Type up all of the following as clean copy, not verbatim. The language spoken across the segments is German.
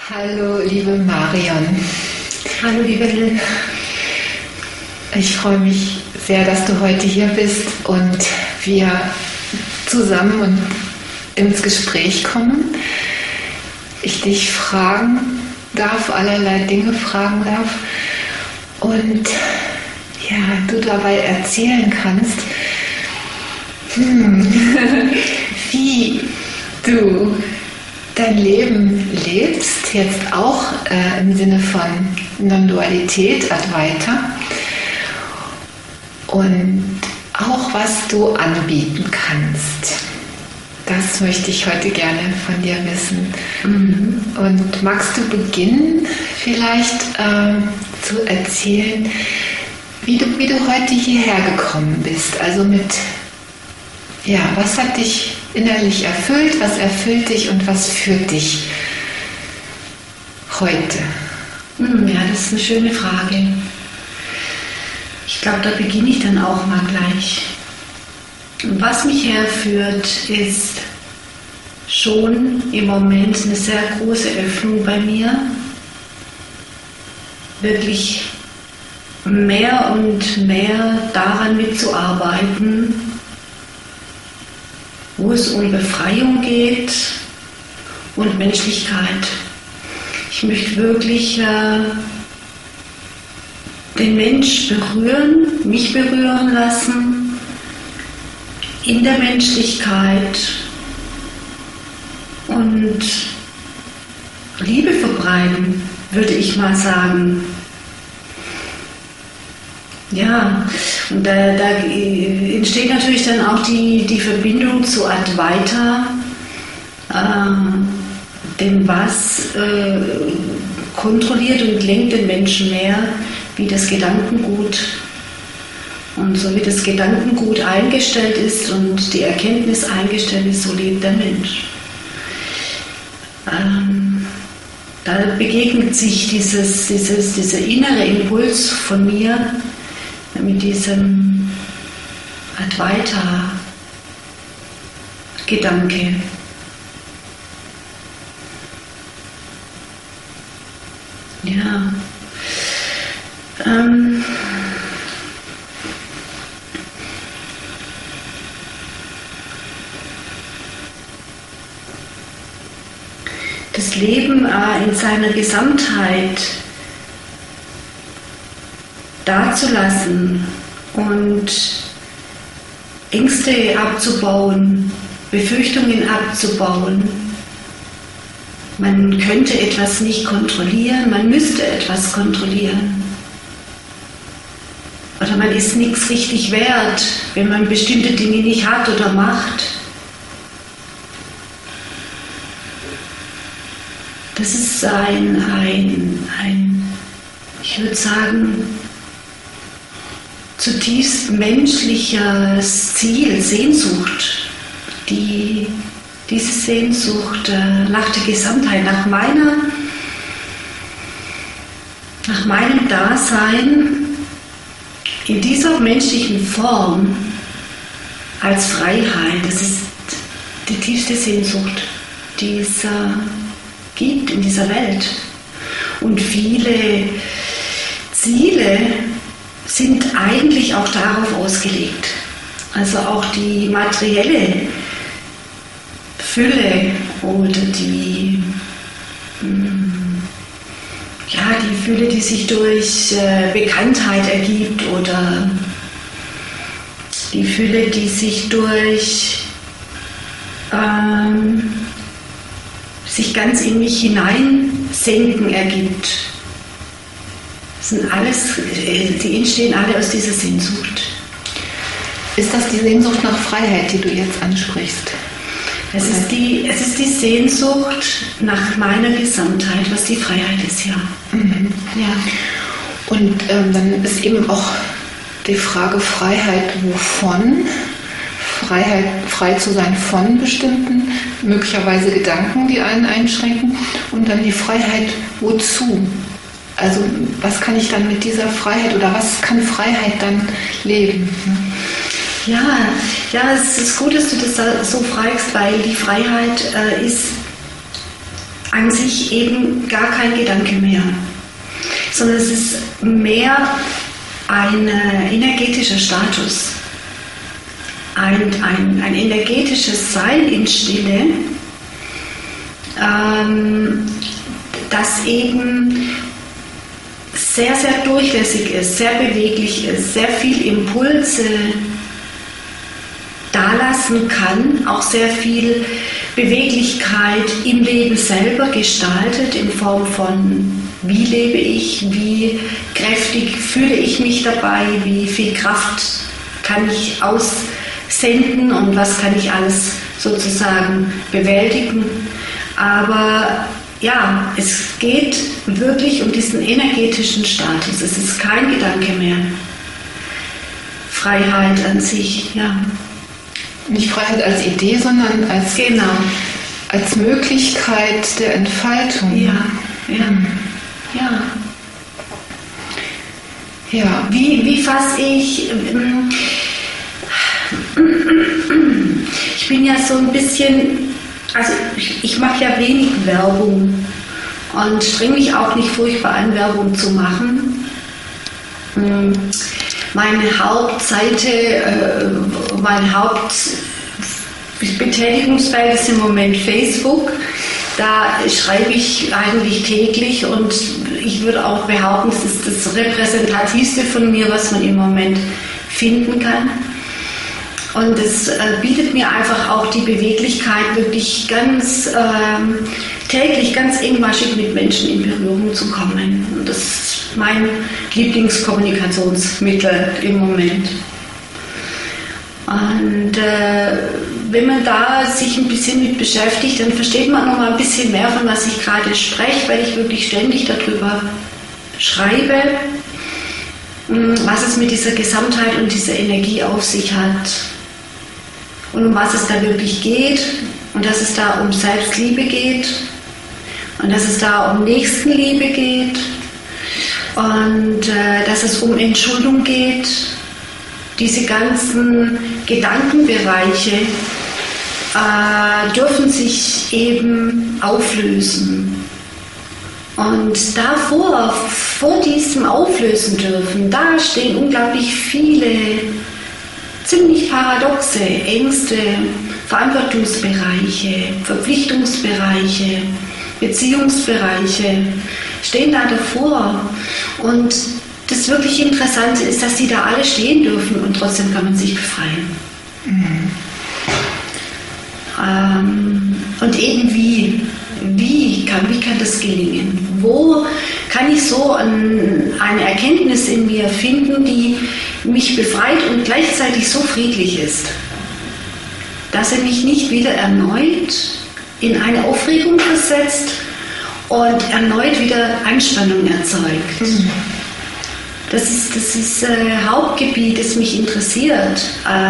Hallo, liebe Marion. Hallo, liebe Lynn. Ich freue mich sehr, dass du heute hier bist und wir zusammen und ins Gespräch kommen. Ich dich fragen darf, allerlei Dinge fragen darf und ja, du dabei erzählen kannst, wie du dein Leben lebst, jetzt auch im Sinne von Non-Dualität, Advaita, und auch was du anbieten kannst. Das möchte ich heute gerne von dir wissen. Und magst du beginnen, vielleicht zu erzählen, wie du heute hierher gekommen bist? Also was hat dich innerlich erfüllt, was erfüllt dich und was führt dich heute? Ja, das ist eine schöne Frage. Ich glaube, da beginne ich dann auch mal gleich. Und was mich herführt, ist schon im Moment eine sehr große Öffnung bei mir, wirklich mehr und mehr daran mitzuarbeiten, wo es um Befreiung geht und Menschlichkeit. Ich möchte wirklich den Mensch berühren, mich berühren lassen, in der Menschlichkeit und Liebe verbreiten, würde ich mal sagen. Ja, und da entsteht natürlich dann auch die Verbindung zu Advaita, dem Was kontrolliert und lenkt den Menschen mehr wie das Gedankengut. Und so wie das Gedankengut eingestellt ist und die Erkenntnis eingestellt ist, so lebt der Mensch. Da begegnet sich dieser innere Impuls von mir mit diesem Advaita-Gedanke. Ja. Das Leben in seiner Gesamtheit dazulassen und Ängste abzubauen, Befürchtungen abzubauen. Man könnte etwas nicht kontrollieren, man müsste etwas kontrollieren. Oder man ist nichts richtig wert, wenn man bestimmte Dinge nicht hat oder macht. Das ist ich würde sagen, zutiefst menschliches Ziel, Sehnsucht. Diese Sehnsucht nach der Gesamtheit, nach meinem Dasein in dieser menschlichen Form als Freiheit, das ist die tiefste Sehnsucht, die es gibt in dieser Welt. Und viele Ziele sind eigentlich auch darauf ausgelegt. Also auch die materielle Fülle oder die Fülle, die sich durch Bekanntheit ergibt oder die Fülle, die sich durch sich ganz in mich hineinsenken ergibt. Das sind alles, die entstehen alle aus dieser Sehnsucht. Ist das die Sehnsucht nach Freiheit, die du jetzt ansprichst? Es ist die Sehnsucht nach meiner Gesamtheit, was die Freiheit ist, ja. Mhm. Ja. Und dann ist eben auch die Frage Freiheit wovon? Frei zu sein von bestimmten, möglicherweise Gedanken, die einen einschränken, und dann die Freiheit wozu? Also was kann ich dann mit dieser Freiheit oder was kann Freiheit dann leben? Ja, es ist gut, dass du das so fragst, weil die Freiheit ist an sich eben gar kein Gedanke mehr, sondern es ist mehr ein energetischer Status, ein energetisches Sein in Stille, das eben sehr, sehr durchlässig ist, sehr beweglich ist, sehr viel Impulse dalassen kann, auch sehr viel Beweglichkeit im Leben selber gestaltet in Form von: Wie lebe ich, wie kräftig fühle ich mich dabei, wie viel Kraft kann ich aussenden und was kann ich alles sozusagen bewältigen. Aber ja, es geht wirklich um diesen energetischen Status. Es ist kein Gedanke mehr. Freiheit an sich, ja. Nicht Freiheit als Idee, sondern als, genau, als Möglichkeit der Entfaltung. Ja, ja, ja. Ja. Wie fasse ich... Ich bin ja so ein bisschen... Also ich mache ja wenig Werbung und strenge mich auch nicht furchtbar an, Werbung zu machen. Meine Hauptseite, mein Hauptbetätigungsfeld ist im Moment Facebook. Da schreibe ich eigentlich täglich und ich würde auch behaupten, es ist das Repräsentativste von mir, was man im Moment finden kann. Und es bietet mir einfach auch die Beweglichkeit, wirklich ganz täglich, ganz engmaschig mit Menschen in Berührung zu kommen. Und das ist mein Lieblingskommunikationsmittel im Moment. Und wenn man da sich ein bisschen mit beschäftigt, dann versteht man noch mal ein bisschen mehr, von was ich gerade spreche, weil ich wirklich ständig darüber schreibe, was es mit dieser Gesamtheit und dieser Energie auf sich hat. Und um was es da wirklich geht, und dass es da um Selbstliebe geht und dass es da um Nächstenliebe geht und dass es um Entschuldung geht. Diese ganzen Gedankenbereiche dürfen sich eben auflösen. Und davor, vor diesem Auflösen dürfen, da stehen unglaublich viele ziemlich paradoxe Ängste, Verantwortungsbereiche, Verpflichtungsbereiche, Beziehungsbereiche stehen da davor. Und das wirklich Interessante ist, dass die da alle stehen dürfen und trotzdem kann man sich befreien. Und eben wie kann das gelingen? Wo kann ich so eine Erkenntnis in mir finden, die mich befreit und gleichzeitig so friedlich ist, dass er mich nicht wieder erneut in eine Aufregung versetzt und erneut wieder Anspannung erzeugt. Das ist Hauptgebiet, das mich interessiert.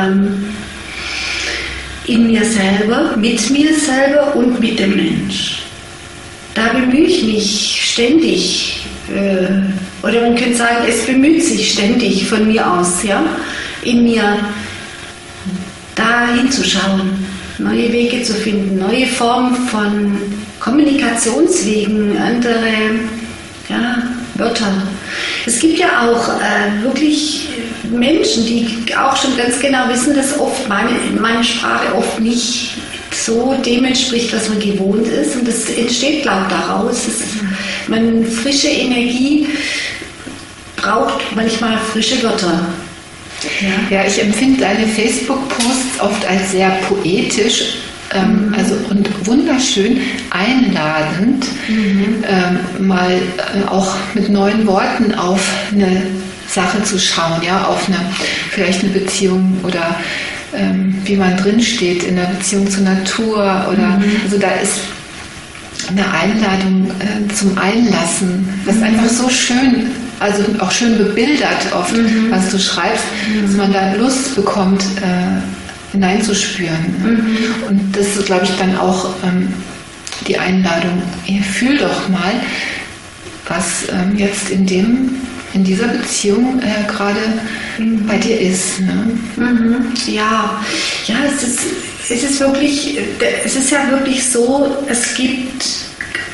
In mir selber, mit mir selber und mit dem Mensch. Da bemühe ich mich ständig, oder man könnte sagen, es bemüht sich ständig von mir aus, ja, in mir da hinzuschauen, neue Wege zu finden, neue Formen von Kommunikationswegen, andere Wörter. Es gibt ja auch wirklich Menschen, die auch schon ganz genau wissen, dass oft meine Sprache oft nicht so dem entspricht, was man gewohnt ist. Und das entsteht, glaube ich, daraus. Frische Energie braucht manchmal frische Wörter. Ja, ich empfinde deine Facebook-Posts oft als sehr poetisch, und wunderschön einladend, mal auch mit neuen Worten auf eine Sache zu schauen, ja, auf vielleicht eine Beziehung oder wie man drinsteht in der Beziehung zur Natur oder also da ist eine Einladung zum Einlassen, das einfach so schön, also auch schön bebildert oft, was du schreibst, dass man da Lust bekommt, hineinzuspüren. Und das ist, glaube ich, dann auch die Einladung, fühl doch mal, was jetzt in dieser Beziehung gerade bei dir ist. Ne? Ja, es ist ja wirklich so, es gibt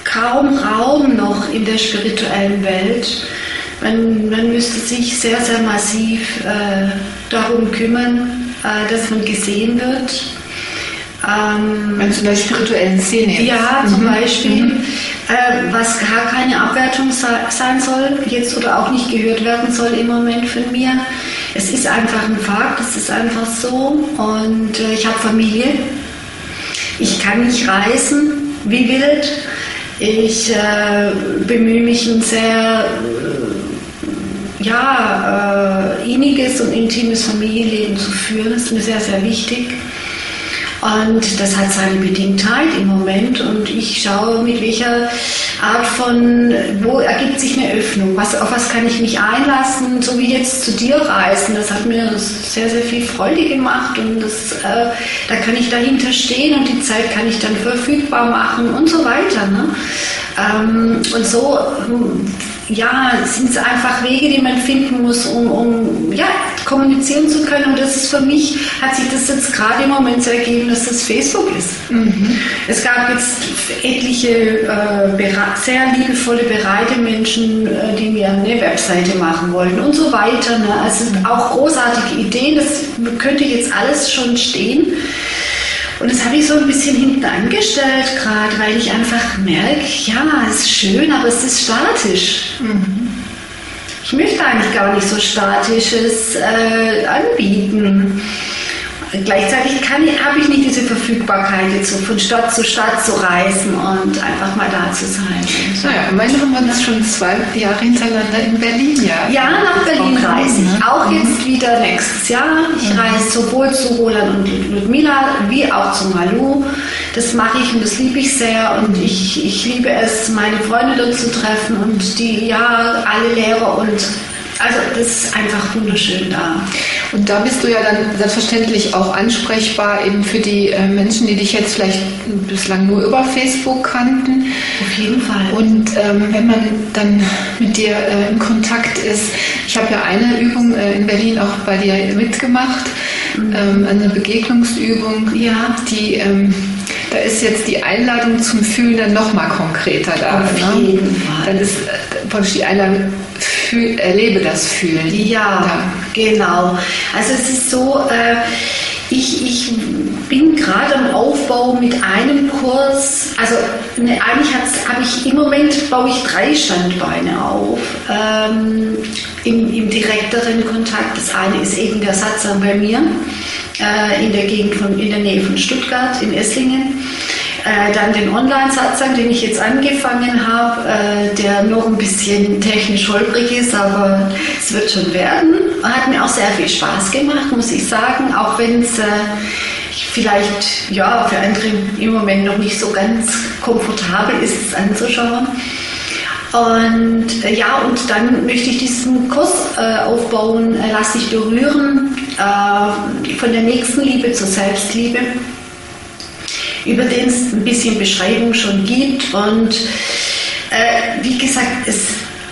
kaum Raum noch in der spirituellen Welt. Man müsste sich sehr, sehr massiv darum kümmern, dass man gesehen wird. Meinst du in der spirituellen Szene jetzt? Ja, zum Beispiel, was gar keine Abwertung sein soll, jetzt oder auch nicht gehört werden soll im Moment von mir. Es ist einfach ein Fakt, es ist einfach so. Und ich habe Familie. Ich kann nicht reisen wie wild. Ich bemühe mich, ein sehr inniges und intimes Familienleben zu führen. Das ist mir sehr, sehr wichtig. Und das hat seine Bedingtheit im Moment und ich schaue, mit welcher Art wo ergibt sich eine Öffnung, auf was kann ich mich einlassen, so wie jetzt zu dir reisen, das hat mir sehr, sehr viel Freude gemacht und da kann ich dahinter stehen und die Zeit kann ich dann verfügbar machen und so weiter. Ne? Und so sind es einfach Wege, die man finden muss, um kommunizieren zu können. Und das ist für mich, hat sich das jetzt gerade im Moment so ergeben, dass das Facebook ist. Mhm. Es gab jetzt etliche sehr liebevolle, bereite Menschen, die mir eine Webseite machen wollten und so weiter. Ne? Also auch großartige Ideen, das könnte jetzt alles schon stehen. Und das habe ich so ein bisschen hinten angestellt gerade, weil ich einfach merke, es ist schön, aber es ist statisch. Mhm. Ich möchte eigentlich gar nicht so Statisches anbieten. Gleichzeitig habe ich nicht diese Verfügbarkeit, jetzt so von Stadt zu reisen und einfach mal da zu sein. Naja, immerhin haben wir das schon 2 Jahre hintereinander in Berlin, ja. Ja, nach Berlin reise ich auch jetzt wieder nächstes Jahr. Ich reise sowohl zu Roland und Ludmila wie auch zu Malu. Das mache ich und das liebe ich sehr und ich liebe es, meine Freunde dort zu treffen und alle Lehrer und also das ist einfach wunderschön da. Und da bist du ja dann selbstverständlich auch ansprechbar eben für die Menschen, die dich jetzt vielleicht bislang nur über Facebook kannten. Auf jeden Fall. Und wenn man dann mit dir in Kontakt ist, ich habe ja eine Übung in Berlin auch bei dir mitgemacht, eine Begegnungsübung, die da ist jetzt die Einladung zum Fühlen dann nochmal konkreter da. Auf jeden Fall. Dann ist praktisch die Einladung, erlebe das Fühlen. Ja, genau. Also es ist so, ich bin gerade am Aufbau mit einem Kurs, also eigentlich habe ich im Moment, baue ich 3 Standbeine auf, im direkteren Kontakt. Das eine ist eben der Satsang bei mir, in der Nähe von Stuttgart, in Esslingen. Dann den Online-Satsang, den ich jetzt angefangen habe, der noch ein bisschen technisch holprig ist, aber es wird schon werden. Hat mir auch sehr viel Spaß gemacht, muss ich sagen, auch wenn es vielleicht für andere im Moment noch nicht so ganz komfortabel ist, es anzuschauen. Und und dann möchte ich diesen Kurs aufbauen, lass dich berühren, von der Nächstenliebe zur Selbstliebe, über den es ein bisschen Beschreibung schon gibt. Und wie gesagt, es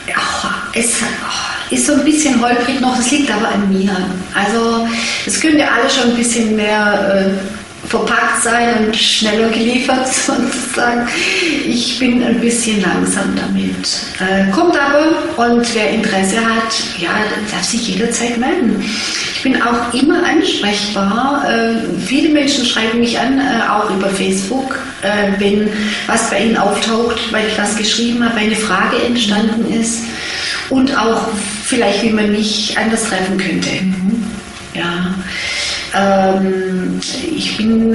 ist so ein bisschen holprig noch, das liegt aber an mir. Also es könnte alles schon ein bisschen mehr verpackt sein und schneller geliefert sozusagen. Ich bin ein bisschen langsam damit. Kommt aber, und wer Interesse hat, darf sich jederzeit melden. Ich bin auch immer ansprechbar. Viele Menschen schreiben mich an, auch über Facebook, wenn was bei ihnen auftaucht, weil ich was geschrieben habe, eine Frage entstanden ist und auch vielleicht, wie man mich anders treffen könnte. Ich bin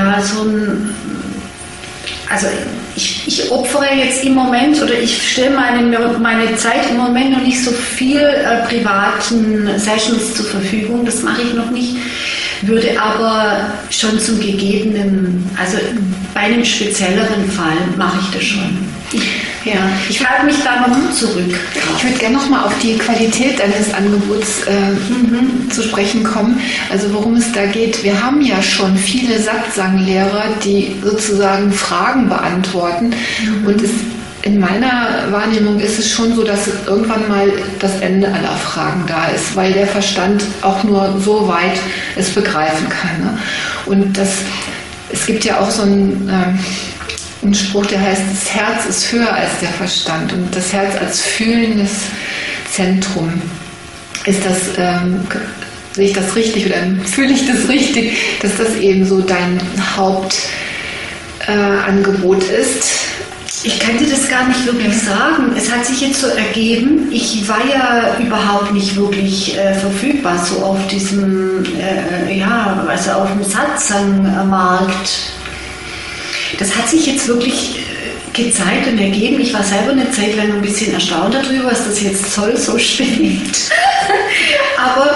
ich opfere jetzt im Moment oder ich stelle meine Zeit im Moment noch nicht so viel privaten Sessions zur Verfügung, das mache ich noch nicht, würde aber schon zum gegebenen, also bei einem spezielleren Fall mache ich das schon. Ich halte mich da noch zurück. Ich würde gerne nochmal auf die Qualität deines Angebots zu sprechen kommen. Also worum es da geht. Wir haben ja schon viele Satsanglehrer, die sozusagen Fragen beantworten. Und in meiner Wahrnehmung ist es schon so, dass irgendwann mal das Ende aller Fragen da ist, weil der Verstand auch nur so weit es begreifen kann. Ne? Und es gibt ja auch so ein einen Spruch, der heißt, das Herz ist höher als der Verstand. Und das Herz als fühlendes Zentrum. Ist das, sehe ich das richtig oder fühle ich das richtig, dass das eben so dein Hauptangebot ist? Ich kann dir das gar nicht wirklich sagen. Es hat sich jetzt so ergeben, ich war ja überhaupt nicht wirklich verfügbar, so auf diesem, also auf dem Satsang-Markt. Das hat sich jetzt wirklich gezeigt und ergeben. Ich war selber eine Zeit lang ein bisschen erstaunt darüber, was das jetzt soll, so schwingt. Aber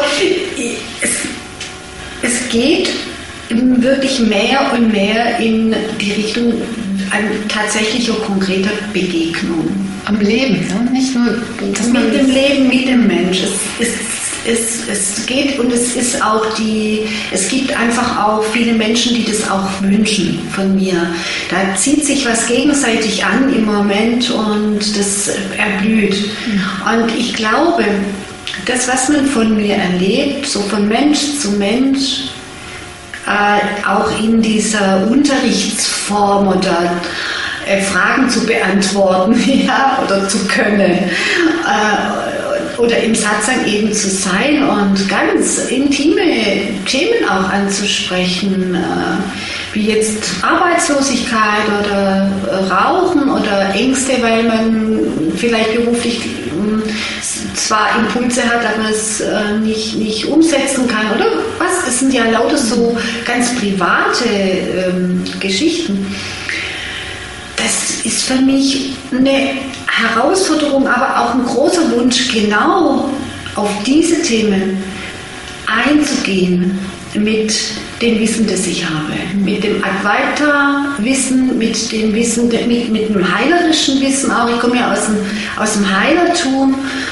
es geht wirklich mehr und mehr in die Richtung an tatsächlicher konkreter Begegnung. Am Leben, ne? Nicht nur mit dem Leben, mit dem Mensch. Es geht und es ist auch es gibt einfach auch viele Menschen, die das auch wünschen von mir. Da zieht sich was gegenseitig an im Moment und das erblüht. Und ich glaube, das, was man von mir erlebt, so von Mensch zu Mensch, auch in dieser Unterrichtsform oder Fragen zu beantworten, ja, oder zu können, oder im Satsang eben zu sein und ganz intime Themen auch anzusprechen, wie jetzt Arbeitslosigkeit oder Rauchen oder Ängste, weil man vielleicht beruflich zwar Impulse hat, aber es nicht umsetzen kann oder was? Es sind ja lauter so ganz private Geschichten. Das ist für mich eine Herausforderung, aber auch ein großer Wunsch, genau auf diese Themen einzugehen mit dem Wissen, das ich habe, mit dem Advaita-Wissen, mit dem Wissen, mit dem heilerischen Wissen auch. Ich komme ja aus dem Heilertum,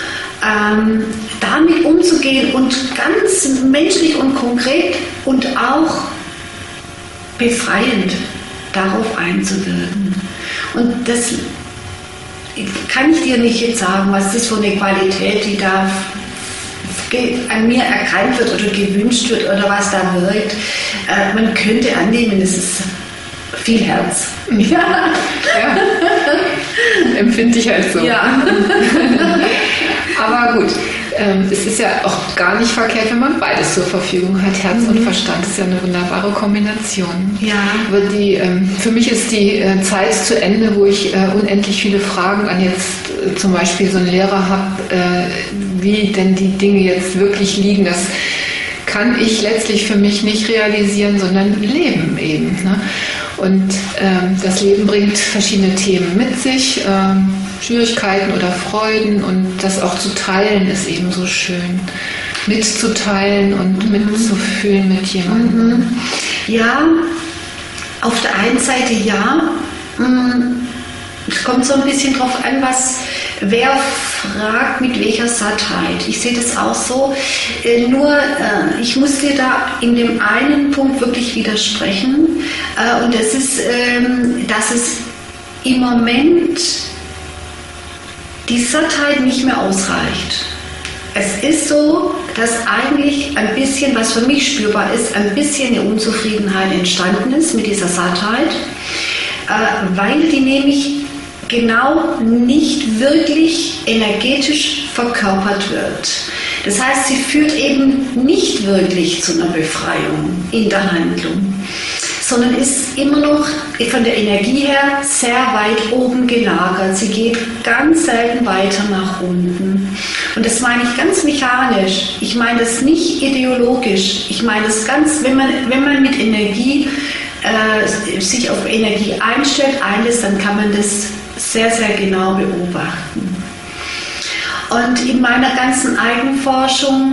damit umzugehen und ganz menschlich und konkret und auch befreiend darauf einzuwirken. Und das kann ich dir nicht jetzt sagen, was das für eine Qualität, die da an mir erkannt wird oder gewünscht wird oder was da wirkt. Man könnte annehmen, es ist viel Herz. Ja. Empfinde ich halt so. Ja. Aber gut, es ist ja auch gar nicht verkehrt, wenn man beides zur Verfügung hat. Herz und Verstand ist ja eine wunderbare Kombination. Ja. Aber für mich ist die Zeit zu Ende, wo ich unendlich viele Fragen an jetzt zum Beispiel so einen Lehrer habe, wie denn die Dinge jetzt wirklich liegen. Das kann ich letztlich für mich nicht realisieren, sondern leben eben. Ne? Und das Leben bringt verschiedene Themen mit sich, Schwierigkeiten oder Freuden, und das auch zu teilen ist eben so schön. Mitzuteilen und mitzufühlen mit jemandem. Ja, auf der einen Seite ja. Es kommt so ein bisschen drauf an, wer fragt, mit welcher Sattheit. Ich sehe das auch so. Ich muss dir da in dem einen Punkt wirklich widersprechen. Und das ist, dass es im Moment die Sattheit nicht mehr ausreicht. Es ist so, dass eigentlich ein bisschen, was für mich spürbar ist, ein bisschen eine Unzufriedenheit entstanden ist mit dieser Sattheit, weil die nämlich genau nicht wirklich energetisch verkörpert wird. Das heißt, sie führt eben nicht wirklich zu einer Befreiung in der Handlung, sondern ist immer noch von der Energie her sehr weit oben gelagert. Sie geht ganz selten weiter nach unten. Und das meine ich ganz mechanisch. Ich meine das nicht ideologisch. Ich meine das ganz, wenn man mit Energie sich auf Energie einlässt, dann kann man das sehr, sehr genau beobachten. Und in meiner ganzen Eigenforschung,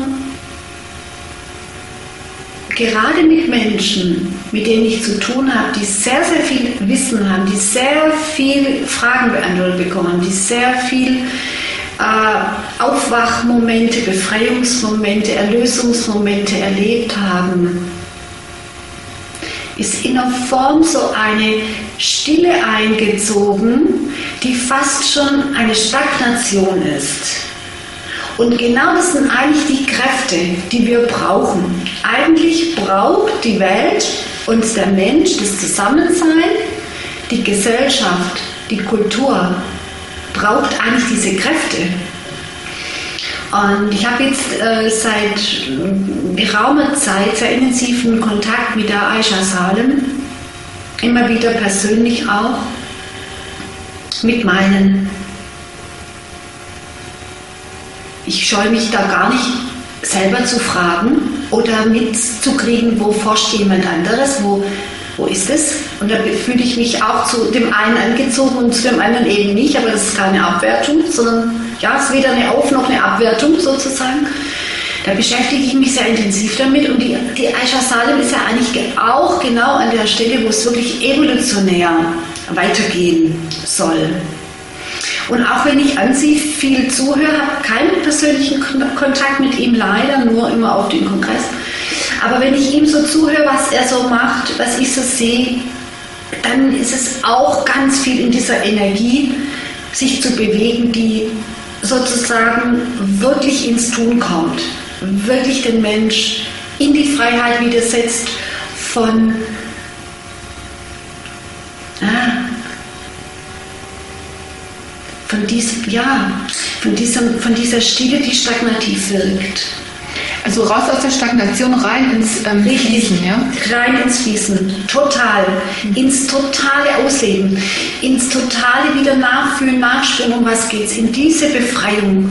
gerade mit Menschen, mit denen ich zu tun habe, die sehr, sehr viel Wissen haben, die sehr viel Fragen beantwortet bekommen, die sehr viel Aufwachmomente, Befreiungsmomente, Erlösungsmomente erlebt haben, ist in der Form so eine Stille eingezogen, die fast schon eine Stagnation ist. Und genau das sind eigentlich die Kräfte, die wir brauchen. Eigentlich braucht die Welt und der Mensch das Zusammensein, die Gesellschaft, die Kultur braucht eigentlich diese Kräfte. Und ich habe jetzt seit geraumer Zeit sehr intensiven Kontakt mit der Aisha Salem, immer wieder persönlich auch, mit meinen. Ich scheue mich da gar nicht selber zu fragen oder mitzukriegen, wo forscht jemand anderes, wo ist es? Und da fühle ich mich auch zu dem einen angezogen und zu dem anderen eben nicht, aber das ist keine Abwertung, sondern ja, es ist weder eine Auf- noch eine Abwertung sozusagen. Da beschäftige ich mich sehr intensiv damit und die Aisha Salem ist ja eigentlich auch genau an der Stelle, wo es wirklich evolutionär weitergehen soll. Und auch wenn ich an sie viel zuhöre, habe keinen persönlichen Kontakt mit ihm leider, nur immer auf den Kongress. Aber wenn ich ihm so zuhöre, was er so macht, was ich so sehe, dann ist es auch ganz viel in dieser Energie, sich zu bewegen, die sozusagen wirklich ins Tun kommt, wirklich den Mensch in die Freiheit widersetzt von dieser Stille, die stagnativ wirkt. Also raus aus der Stagnation, rein ins Fließen, ja? Rein ins Fließen, total. Ins totale Ausleben, ins totale wieder nachfühlen, nachspüren, um was geht's. In diese Befreiung.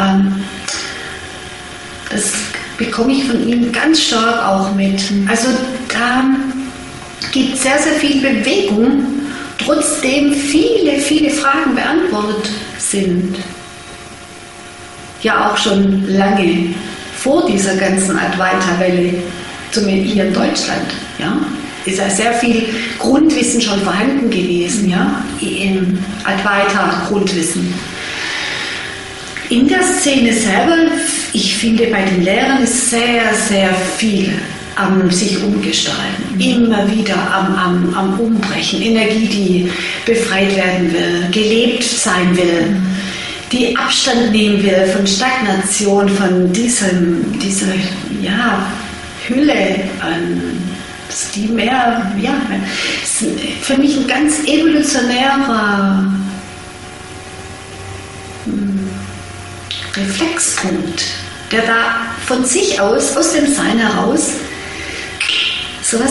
Das bekomme ich von ihm ganz stark auch mit. Also da gibt es sehr, sehr viel Bewegung, trotzdem viele, viele Fragen beantwortet sind. Ja, auch schon lange vor dieser ganzen Advaita-Welle, zumindest hier in Deutschland, ja, ist ja sehr viel Grundwissen schon vorhanden gewesen, ja, im Advaita-Grundwissen. In der Szene selber, ich finde, bei den Lehrern ist sehr, sehr viel am sich umgestalten, immer wieder am Umbrechen, Energie, die befreit werden will, gelebt sein will, die Abstand nehmen will von Stagnation, von dieser Hülle, die mehr, ist für mich ein ganz evolutionärer Reflexpunkt, der da von sich aus dem Sein heraus, sowas,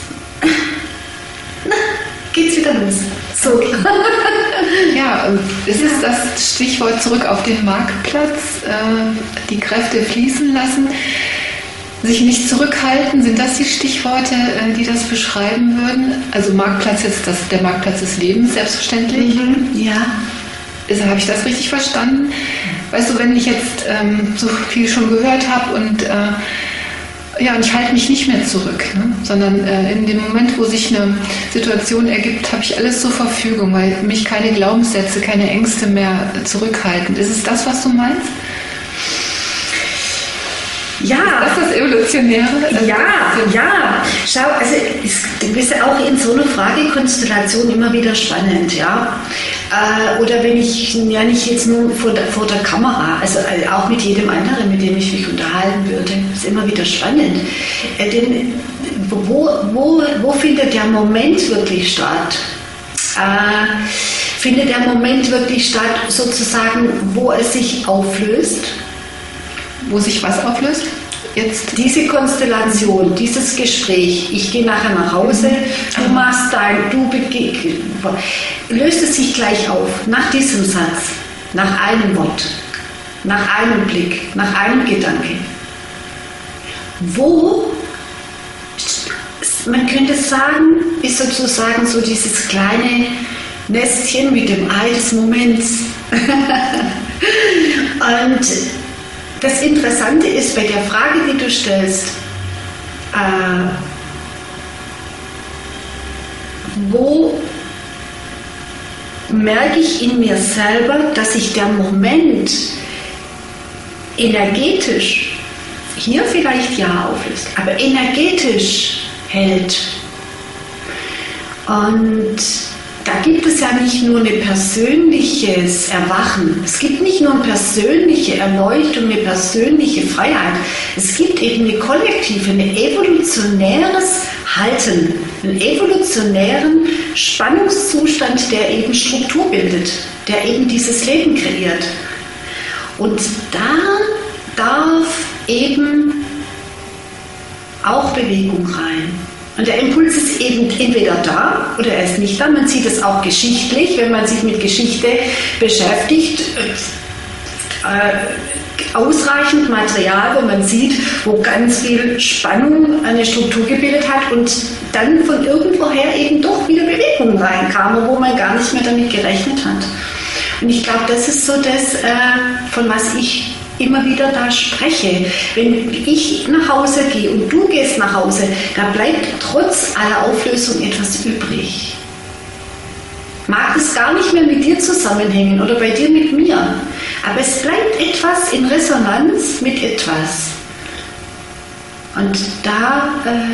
geht's wieder los. So. Ja, es ist das Stichwort zurück auf den Marktplatz, die Kräfte fließen lassen, sich nicht zurückhalten. Sind das die Stichworte, die das beschreiben würden? Also Marktplatz jetzt der Marktplatz des Lebens, selbstverständlich. Ja. Habe ich das richtig verstanden? Weißt du, wenn ich jetzt so viel schon gehört habe und ich halte mich nicht mehr zurück, ne? Sondern in dem Moment, wo sich eine Situation ergibt, habe ich alles zur Verfügung, weil mich keine Glaubenssätze, keine Ängste mehr zurückhalten. Ist es das, was du meinst? Ja. Ist das Evolutionäre? Ja. Schau, also du bist ja auch in so einer Fragekonstellation immer wieder spannend, ja. Oder wenn ich nicht jetzt nur vor der Kamera, also auch mit jedem anderen, mit dem ich mich unterhalten würde, ist immer wieder spannend. Denn wo findet der Moment wirklich statt? Findet der Moment wirklich statt, sozusagen, wo es sich auflöst? Wo sich was auflöst? Jetzt? Diese Konstellation, dieses Gespräch, ich gehe nachher nach Hause, du machst löst es sich gleich auf, nach diesem Satz, nach einem Wort, nach einem Blick, nach einem Gedanke. Wo, man könnte sagen, ist sozusagen so dieses kleine Nestchen mit dem Ei des Moments. Und das Interessante ist bei der Frage, die du stellst, wo merke ich in mir selber, dass sich der Moment energetisch, hier vielleicht ja auflöst, aber energetisch hält. Und da gibt es ja nicht nur ein persönliches Erwachen, es gibt nicht nur eine persönliche Erleuchtung, eine persönliche Freiheit, es gibt eben eine kollektive, ein evolutionäres Halten, einen evolutionären Spannungszustand, der eben Struktur bildet, der eben dieses Leben kreiert. Und da darf eben auch Bewegung rein. Und der Impuls ist eben entweder da oder er ist nicht da. Man sieht es auch geschichtlich, wenn man sich mit Geschichte beschäftigt. Ausreichend Material, wo man sieht, wo ganz viel Spannung eine Struktur gebildet hat und dann von irgendwoher eben doch wieder Bewegung reinkam, wo man gar nicht mehr damit gerechnet hat. Und ich glaube, das ist so das, von was ich immer wieder da spreche. Wenn ich nach Hause gehe und du gehst nach Hause, da bleibt trotz aller Auflösung etwas übrig. Mag es gar nicht mehr mit dir zusammenhängen oder bei dir mit mir, aber es bleibt etwas in Resonanz mit etwas. Und da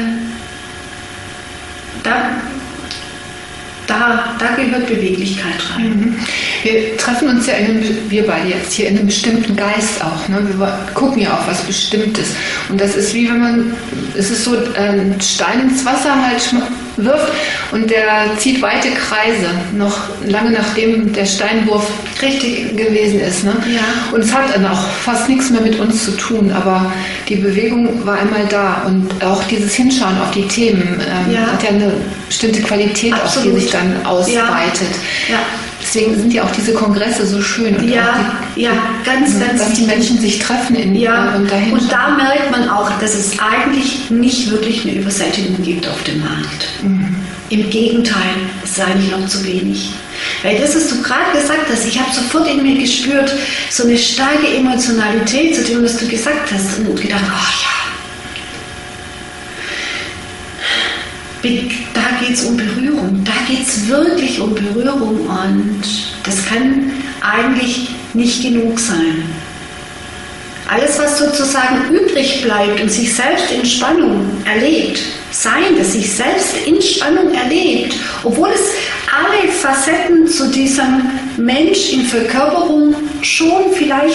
gehört Beweglichkeit rein. Wir treffen uns ja, wir beide jetzt hier in einem bestimmten Geist auch. Ne? Wir gucken ja auf was Bestimmtes. Und das ist wie wenn man, es ist so, ein Stein ins Wasser halt wirft und der zieht weite Kreise, noch lange nachdem der Steinwurf richtig gewesen ist. Ne? Ja. Und es hat dann auch fast nichts mehr mit uns zu tun, aber die Bewegung war einmal da und auch dieses Hinschauen auf die Themen hat ja eine bestimmte Qualität, auch die sich dann ausweitet. Ja. Deswegen sind ja auch diese Kongresse so schön. Und ganz dass die Menschen sich treffen und dahin. Und da merkt man auch, dass es eigentlich nicht wirklich eine Übersättigung gibt auf dem Markt. Im Gegenteil, es sei nicht noch zu wenig. Weil das, was du gerade gesagt hast, ich habe sofort in mir gespürt, so eine starke Emotionalität zu dem, was du gesagt hast und gedacht, da geht es um Berührung, da geht es wirklich um Berührung und das kann eigentlich nicht genug sein. Alles, was sozusagen übrig bleibt und sich selbst in Spannung erlebt, das sich selbst in Spannung erlebt, obwohl es alle Facetten zu diesem Mensch in Verkörperung schon vielleicht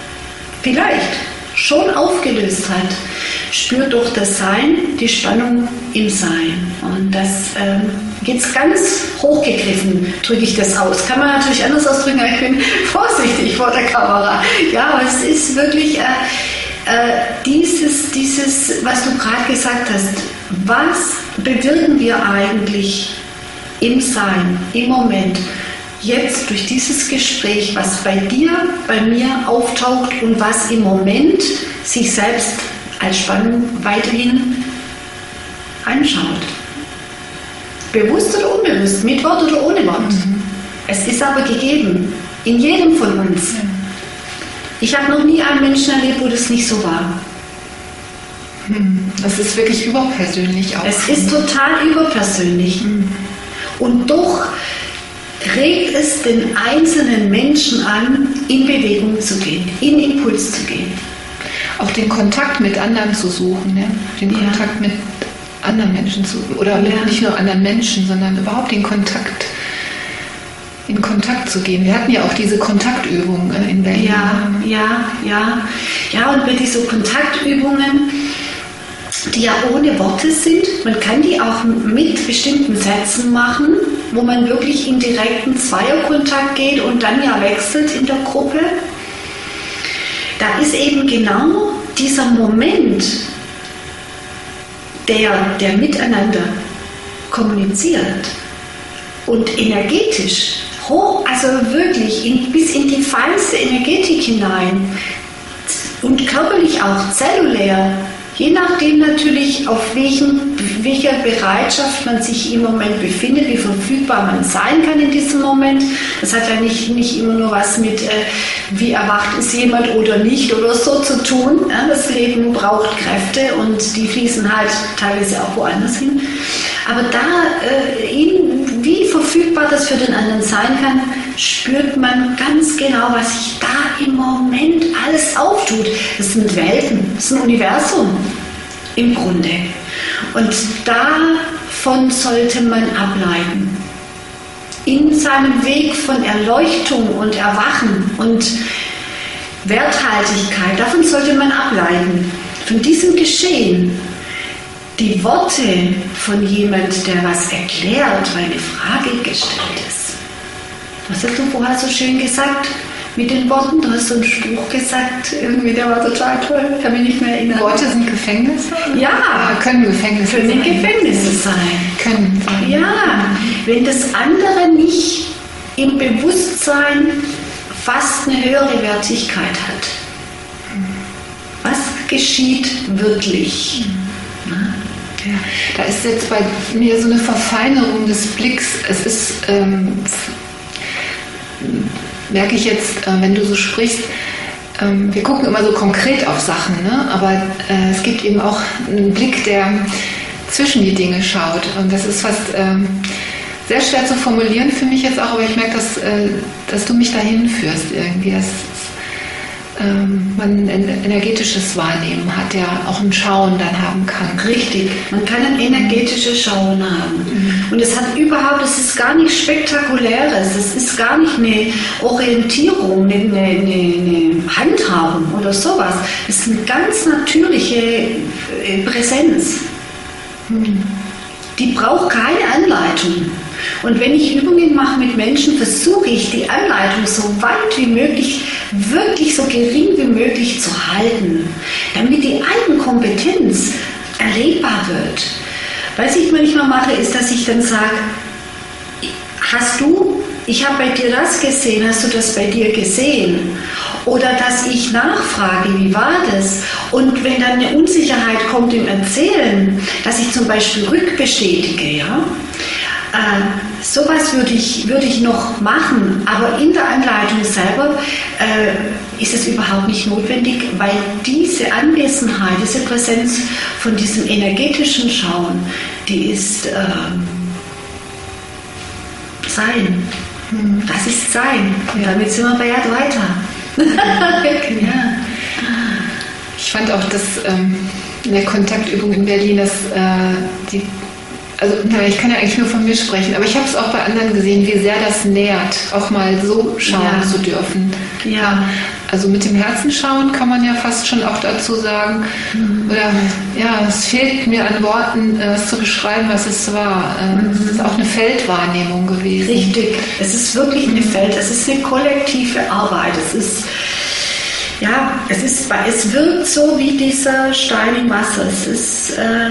schon aufgelöst hat, spürt durch das Sein die Spannung im Sein. Und das geht ganz hochgegriffen, drücke ich das aus. Kann man natürlich anders ausdrücken, ich bin vorsichtig vor der Kamera. Ja, aber es ist wirklich dieses, was du gerade gesagt hast, was bewirken wir eigentlich im Sein, im Moment? Jetzt durch dieses Gespräch, was bei dir, bei mir auftaucht und was im Moment sich selbst als Spannung weiterhin anschaut. Bewusst oder unbewusst, mit Wort oder ohne Wort. Es ist aber gegeben, in jedem von uns. Ich habe noch nie einen Menschen erlebt, wo das nicht so war. Das ist wirklich überpersönlich auch. Es ist total überpersönlich. Und doch regt es den einzelnen Menschen an, in Bewegung zu gehen, in Impuls zu gehen. Auch den Kontakt mit anderen zu suchen, ne? Den Kontakt mit anderen Menschen zu suchen. Oder mit nicht nur anderen Menschen, sondern überhaupt in Kontakt zu gehen. Wir hatten ja auch diese Kontaktübungen in Berlin. Ja, und bei diesen Kontaktübungen, die ja ohne Worte sind, man kann die auch mit bestimmten Sätzen machen, wo man wirklich in direkten Zweierkontakt geht und dann ja wechselt in der Gruppe. Da ist eben genau dieser Moment, der miteinander kommuniziert und energetisch also wirklich bis in die feinste Energetik hinein und körperlich auch zellulär, je nachdem natürlich, auf welcher Bereitschaft man sich im Moment befindet, wie verfügbar man sein kann in diesem Moment. Das hat ja nicht immer nur was mit, wie erwacht ist jemand oder nicht oder so zu tun. Ja, das Leben braucht Kräfte und die fließen halt teilweise auch woanders hin. Aber wie verfügbar das für den anderen sein kann, spürt man ganz genau, was sich da im Moment alles auftut. Das sind Welten, das ist ein Universum im Grunde. Und davon sollte man ableiten. in seinem Weg von Erleuchtung und Erwachen und Werthaltigkeit, davon sollte man ableiten, von diesem Geschehen. Die Worte von jemand, der was erklärt, weil eine Frage gestellt ist. Was hast du vorher so schön gesagt mit den Worten? Du hast so einen Spruch gesagt, irgendwie, der war total toll, kann mich nicht mehr erinnern. Worte sind Gefängnisse? Ja. Können Gefängnisse sein. Können Gefängnisse sein. Können sein. Ja, wenn das andere nicht im Bewusstsein fast eine höhere Wertigkeit hat. Was geschieht wirklich? Ja, da ist jetzt bei mir so eine Verfeinerung des Blicks. Es ist, merke ich jetzt, wenn du so sprichst, wir gucken immer so konkret auf Sachen, ne? Aber es gibt eben auch einen Blick, der zwischen die Dinge schaut. Und das ist fast sehr schwer zu formulieren für mich jetzt auch, aber ich merke, dass du mich dahin führst irgendwie, dass man ein energetisches Wahrnehmen hat, der auch ein Schauen dann haben kann. Richtig, man kann ein energetisches Schauen haben. Und es ist gar nichts Spektakuläres, es ist gar nicht eine Orientierung, eine Handhabung oder sowas. Es ist eine ganz natürliche Präsenz. Die braucht keine Anleitung. Und wenn ich Übungen mache mit Menschen, versuche ich die Anleitung so weit wie möglich, wirklich so gering wie möglich zu halten, damit die Eigenkompetenz erlebbar wird. Was ich manchmal mache, ist, dass ich dann sage, ich habe bei dir das gesehen, hast du das bei dir gesehen? Oder dass ich nachfrage, wie war das? Und wenn dann eine Unsicherheit kommt im Erzählen, dass ich zum Beispiel rückbestätige, ja? Sowas würde ich noch machen, aber in der Anleitung selber ist es überhaupt nicht notwendig, weil diese Anwesenheit, diese Präsenz von diesem energetischen Schauen, die ist Sein. Das ist Sein. Und damit sind wir bei weiter. Ja. Ich fand auch, dass in der Kontaktübung in Berlin, dass ich kann ja eigentlich nur von mir sprechen, aber ich habe es auch bei anderen gesehen, wie sehr das nährt, auch mal so schauen zu dürfen. Ja. Also mit dem Herzen schauen kann man ja fast schon auch dazu sagen, oder ja, es fehlt mir an Worten, es zu beschreiben, was es war. Es ist auch eine Feldwahrnehmung gewesen. Richtig, es ist wirklich es ist eine kollektive Arbeit. Es wirkt so wie dieser Stein im Wasser. Es ist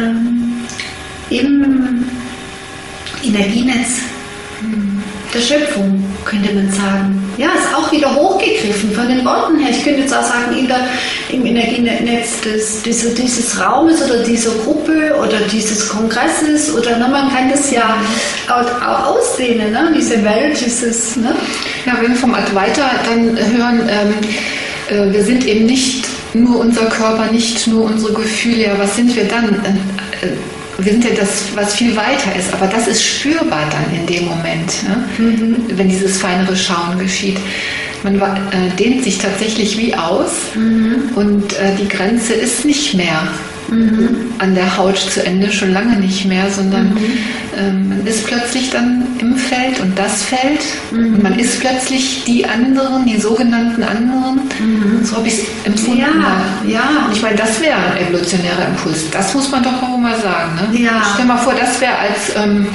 im Energienetz der Schöpfung, könnte man sagen. Ja, ist auch wieder hochgegriffen von den Worten her. Ich könnte jetzt auch sagen, im Energienetz dieses Raumes oder dieser Gruppe oder dieses Kongresses oder man kann das ja auch ausdehnen, ne? Diese Welt, dieses... Ne? Ja, wenn wir vom Advaita dann hören, wir sind eben nicht nur unser Körper, nicht nur unsere Gefühle, ja, was sind wir dann? Wir sind ja das, was viel weiter ist, aber das ist spürbar dann in dem Moment, ne? Wenn dieses feinere Schauen geschieht. Man dehnt sich tatsächlich wie aus und die Grenze ist nicht mehr an der Haut zu Ende, schon lange nicht mehr, sondern man ist plötzlich dann im Feld und das Feld und man ist plötzlich die anderen, die sogenannten anderen. So habe ich es empfunden. Ja. Und ich meine, das wäre ein evolutionärer Impuls. Das muss man doch auch mal sagen. Ne? Ja. Stell dir mal vor, das wäre als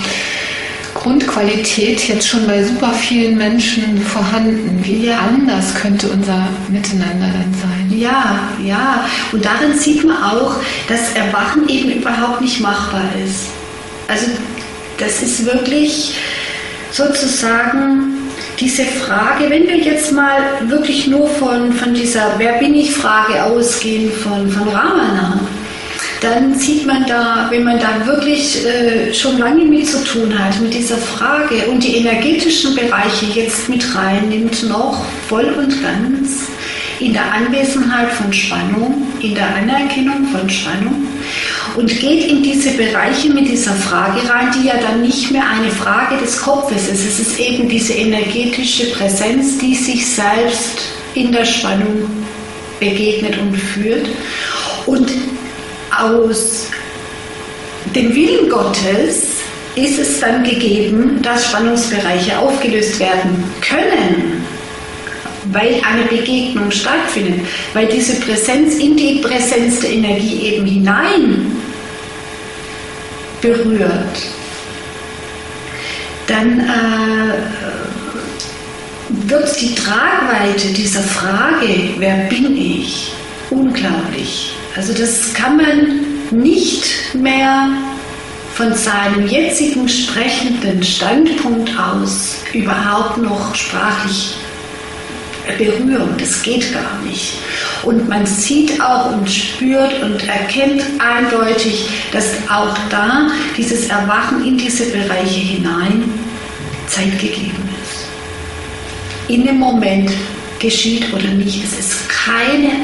Grundqualität jetzt schon bei super vielen Menschen vorhanden. Wie anders könnte unser Miteinander dann sein? Ja. Und darin sieht man auch, dass Erwachen eben überhaupt nicht machbar ist. Also das ist wirklich sozusagen diese Frage, wenn wir jetzt mal wirklich nur von dieser Wer bin ich Frage ausgehen von Ramana, dann sieht man da, wenn man da wirklich schon lange mit zu tun hat, mit dieser Frage und die energetischen Bereiche jetzt mit reinnimmt, noch voll und ganz in der Anwesenheit von Spannung, in der Anerkennung von Spannung und geht in diese Bereiche mit dieser Frage rein, die ja dann nicht mehr eine Frage des Kopfes ist. Es ist eben diese energetische Präsenz, die sich selbst in der Spannung begegnet und führt. Und aus dem Willen Gottes ist es dann gegeben, dass Spannungsbereiche aufgelöst werden können, weil eine Begegnung stattfindet, weil diese Präsenz in die Präsenz der Energie eben hinein berührt, dann wird die Tragweite dieser Frage, wer bin ich, unglaublich. Also das kann man nicht mehr von seinem jetzigen sprechenden Standpunkt aus überhaupt noch sprachlich berühren. Das geht gar nicht. Und man sieht auch und spürt und erkennt eindeutig, dass auch da dieses Erwachen in diese Bereiche hinein Zeit gegeben ist. In dem Moment geschieht oder nicht. Es ist keine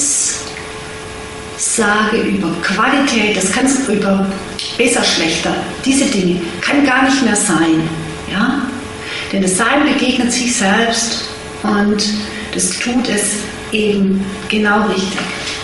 Aussage über Qualität, das kann es über besser, schlechter, diese Dinge kann gar nicht mehr sein. Ja? Denn das Sein begegnet sich selbst und das tut es eben genau richtig.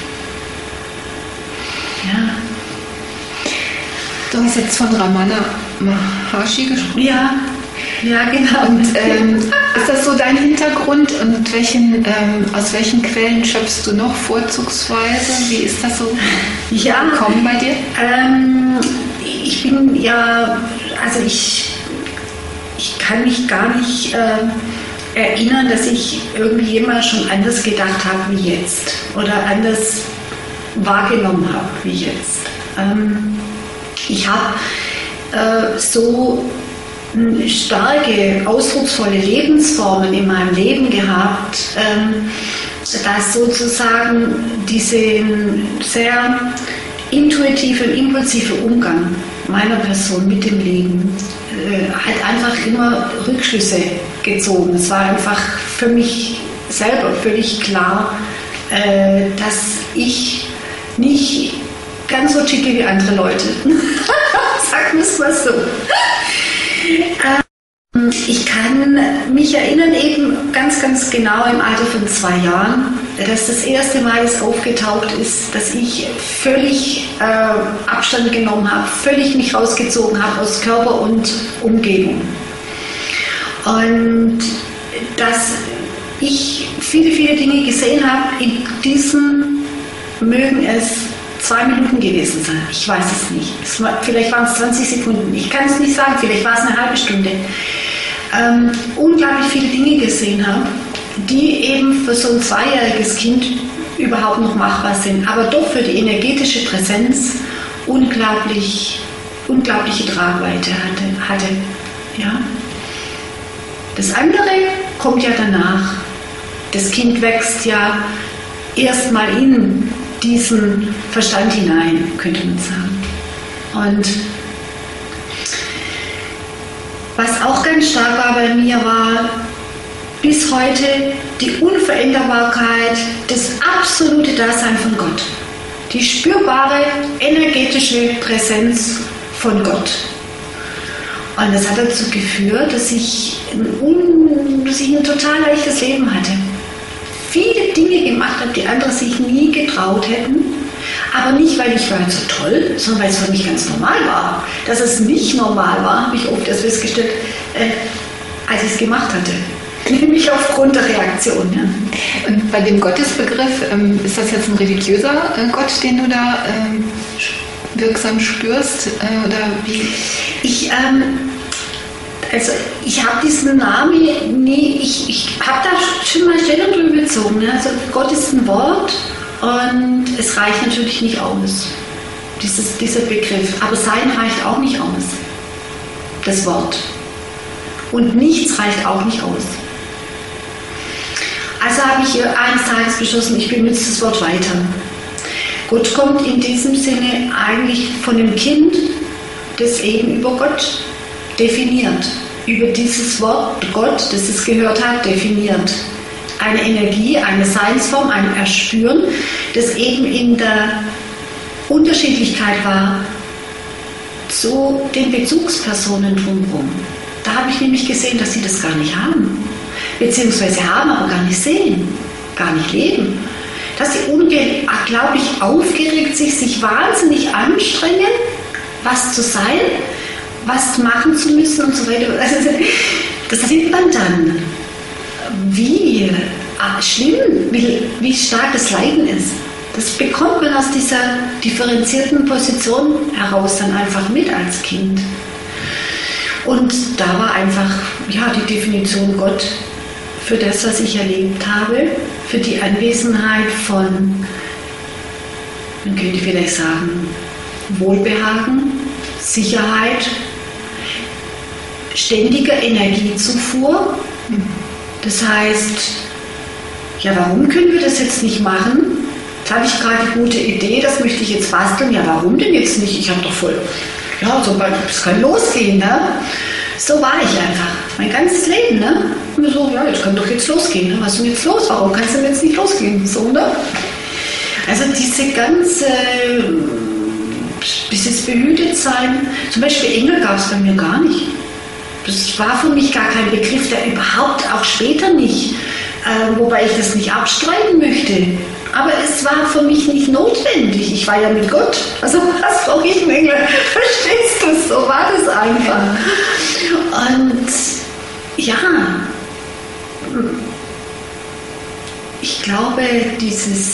Ja. Du hast jetzt von Ramana Maharshi gesprochen. Ja, ja, genau. Und ist das so dein Hintergrund und aus welchen Quellen schöpfst du noch vorzugsweise? Wie ist das so gekommen bei dir? Ich bin ja, also ich kann mich gar nicht erinnern, dass ich irgendwie jemals schon anders gedacht habe wie jetzt oder anders wahrgenommen habe wie jetzt. Ich habe so starke, ausdrucksvolle Lebensformen in meinem Leben gehabt, dass sozusagen dieser sehr intuitive und impulsive Umgang meiner Person mit dem Leben hat einfach immer Rückschlüsse gezogen. Es war einfach für mich selber völlig klar, dass ich nicht ganz so ticke wie andere Leute. Sagen wir es mal so. Ich kann mich erinnern, eben ganz, ganz genau im Alter von 2 Jahren, dass das erste Mal es aufgetaucht ist, dass ich völlig Abstand genommen habe, völlig mich rausgezogen habe aus Körper und Umgebung. Und dass ich viele, viele Dinge gesehen habe, in diesen mögen es 2 Minuten gewesen sein. Ich weiß es nicht. Vielleicht waren es 20 Sekunden. Ich kann es nicht sagen. Vielleicht war es eine halbe Stunde. Unglaublich viele Dinge gesehen habe, die eben für so ein 2-jähriges Kind überhaupt noch machbar sind, aber doch für die energetische Präsenz unglaubliche Tragweite hatte. Ja? Das andere kommt ja danach. Das Kind wächst ja erstmal in diesen Verstand hinein, könnte man sagen. Und was auch ganz stark war bei mir, war bis heute die Unveränderbarkeit, das absolute Dasein von Gott. Die spürbare energetische Präsenz von Gott. Und das hat dazu geführt, dass ich ein total leichtes Leben hatte. Viele Dinge gemacht habe, die andere sich nie getraut hätten. Aber nicht, weil ich war so toll, sondern weil es für mich ganz normal war. Dass es nicht normal war, habe ich oft erst festgestellt, als ich es gemacht hatte. Nämlich aufgrund der Reaktion. Ja. Und bei dem Gottesbegriff, ist das jetzt ein religiöser Gott, den du da wirksam spürst? Oder wie? Ich habe diesen Namen nie, ich habe da schon mal Stellung drüber bezogen. Ne? Also Gott ist ein Wort und es reicht natürlich nicht aus, dieser Begriff. Aber Sein reicht auch nicht aus, das Wort. Und nichts reicht auch nicht aus. Also habe ich eines Tages beschlossen, ich benutze das Wort weiter. Gott kommt in diesem Sinne eigentlich von dem Kind, das eben über Gott definiert. Über dieses Wort Gott, das es gehört hat, definiert. Eine Energie, eine Seinsform, ein Erspüren, das eben in der Unterschiedlichkeit war zu den Bezugspersonen drumherum. Da habe ich nämlich gesehen, dass sie das gar nicht haben. Beziehungsweise haben, aber gar nicht sehen, gar nicht leben. Dass sie unglaublich aufgeregt sich wahnsinnig anstrengen, was zu sein was machen zu müssen und so weiter. Also, das sieht man dann, wie schlimm, wie stark das Leiden ist. Das bekommt man aus dieser differenzierten Position heraus dann einfach mit als Kind. Und da war einfach die Definition Gott für das, was ich erlebt habe, für die Anwesenheit von, man könnte vielleicht sagen, Wohlbehagen, Sicherheit, ständiger Energiezufuhr. Das heißt, warum können wir das jetzt nicht machen? Jetzt habe ich gerade eine gute Idee, das möchte ich jetzt basteln. Ja, warum denn jetzt nicht? Ich habe doch voll, so bald, es kann losgehen, ne? So war ich einfach, mein ganzes Leben, ne? Und so, jetzt kann doch jetzt losgehen, ne? Was ist denn jetzt los? Warum kannst du denn jetzt nicht losgehen? So, ne? Also diese ganze, dieses Behütetsein, zum Beispiel Engel gab es bei mir gar nicht. Das war für mich gar kein Begriff, der überhaupt auch später nicht, wobei ich das nicht abstreiten möchte. Aber es war für mich nicht notwendig. Ich war ja mit Gott. Also was brauche ich Engel? Verstehst du? So war das einfach. Und ich glaube, dieses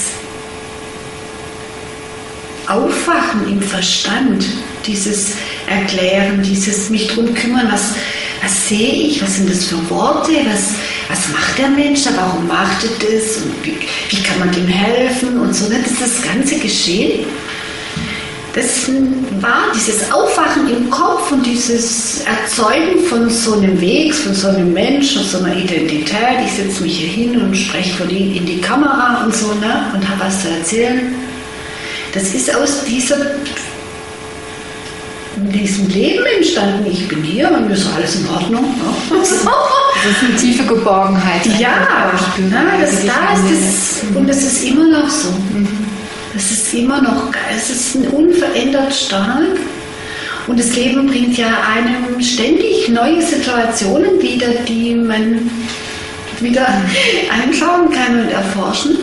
Aufwachen im Verstand, dieses Erklären, dieses mich drum kümmern, was sehe ich, was sind das für Worte, was macht der Mensch da, warum macht er das und wie kann man dem helfen und so, das ist das ganze Geschehen. Das war dieses Aufwachen im Kopf und dieses Erzeugen von so einem Weg, von so einem Mensch, von so einer Identität. Ich setze mich hier hin und spreche in die Kamera und so, ne, und habe was zu erzählen. Das ist aus diesem Leben entstanden. Ich bin hier und mir ist alles in Ordnung. Ja. Das ist eine tiefe Geborgenheit. Das ist das und es ist immer noch so. Es ist immer noch, es ist unverändert stark und das Leben bringt ja einem ständig neue Situationen wieder, die man wieder anschauen kann und erforschen.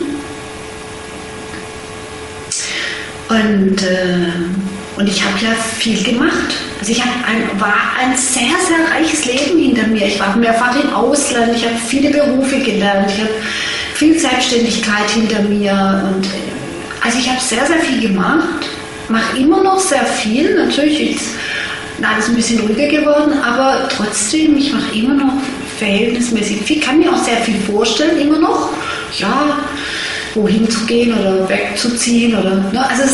Und ich habe ja viel gemacht. Also ich war ein sehr, sehr reiches Leben hinter mir. Ich war mehrfach im Ausland, ich habe viele Berufe gelernt, ich habe viel Selbstständigkeit hinter mir. Und also ich habe sehr, sehr viel gemacht, mache immer noch sehr viel. Natürlich ist alles ein bisschen ruhiger geworden, aber trotzdem, ich mache immer noch verhältnismäßig viel. Ich kann mir auch sehr viel vorstellen, immer noch. Ja, wohin zu gehen oder wegzuziehen oder, ne, also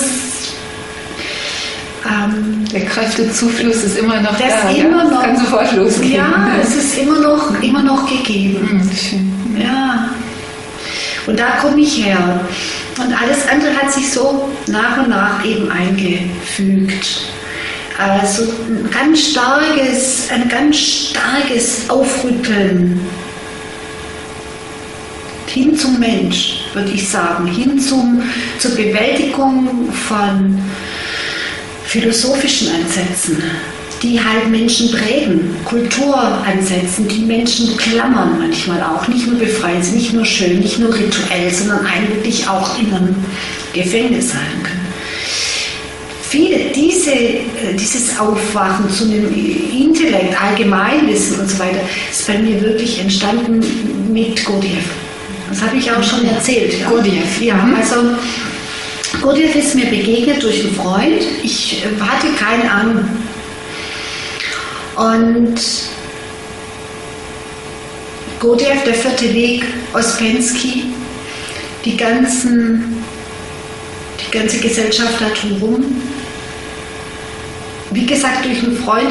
der Kräftezufluss ist immer noch da. Es kann sofort losgehen. Ja, es ist immer noch gegeben. Schön. Ja. Und da komme ich her. Und alles andere hat sich so nach und nach eben eingefügt. Also ein ganz starkes Aufrütteln hin zum Mensch, würde ich sagen, hin zur Bewältigung von philosophischen Ansätzen, die halt Menschen prägen, Kulturansätzen, die Menschen klammern manchmal auch, nicht nur befreien, nicht nur schön, nicht nur rituell, sondern eigentlich auch in einem Gefängnis halten können. Dieses Aufwachen zu einem Intellekt, Allgemeinwissen und so weiter, ist bei mir wirklich entstanden mit Gurdjieff. Das habe ich auch schon erzählt. Ja. Gurdjieff. Ja, also Gurdjieff ist mir begegnet durch einen Freund. Ich hatte keine Ahnung. Und Gurdjieff, der vierte Weg, Ouspensky, die ganze Gesellschaft da drumherum. Wie gesagt, durch einen Freund,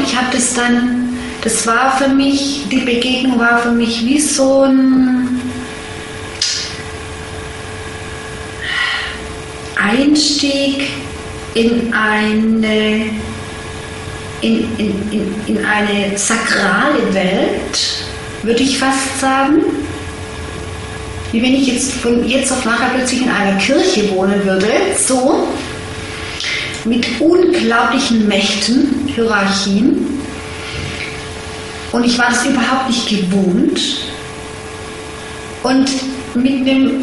die Begegnung war für mich wie so ein Einstieg in eine sakrale Welt, würde ich fast sagen. Wie wenn ich jetzt von jetzt auf nachher plötzlich in einer Kirche wohnen würde, so, mit unglaublichen Mächten, Hierarchien. Und ich war das überhaupt nicht gewohnt. Und mit einem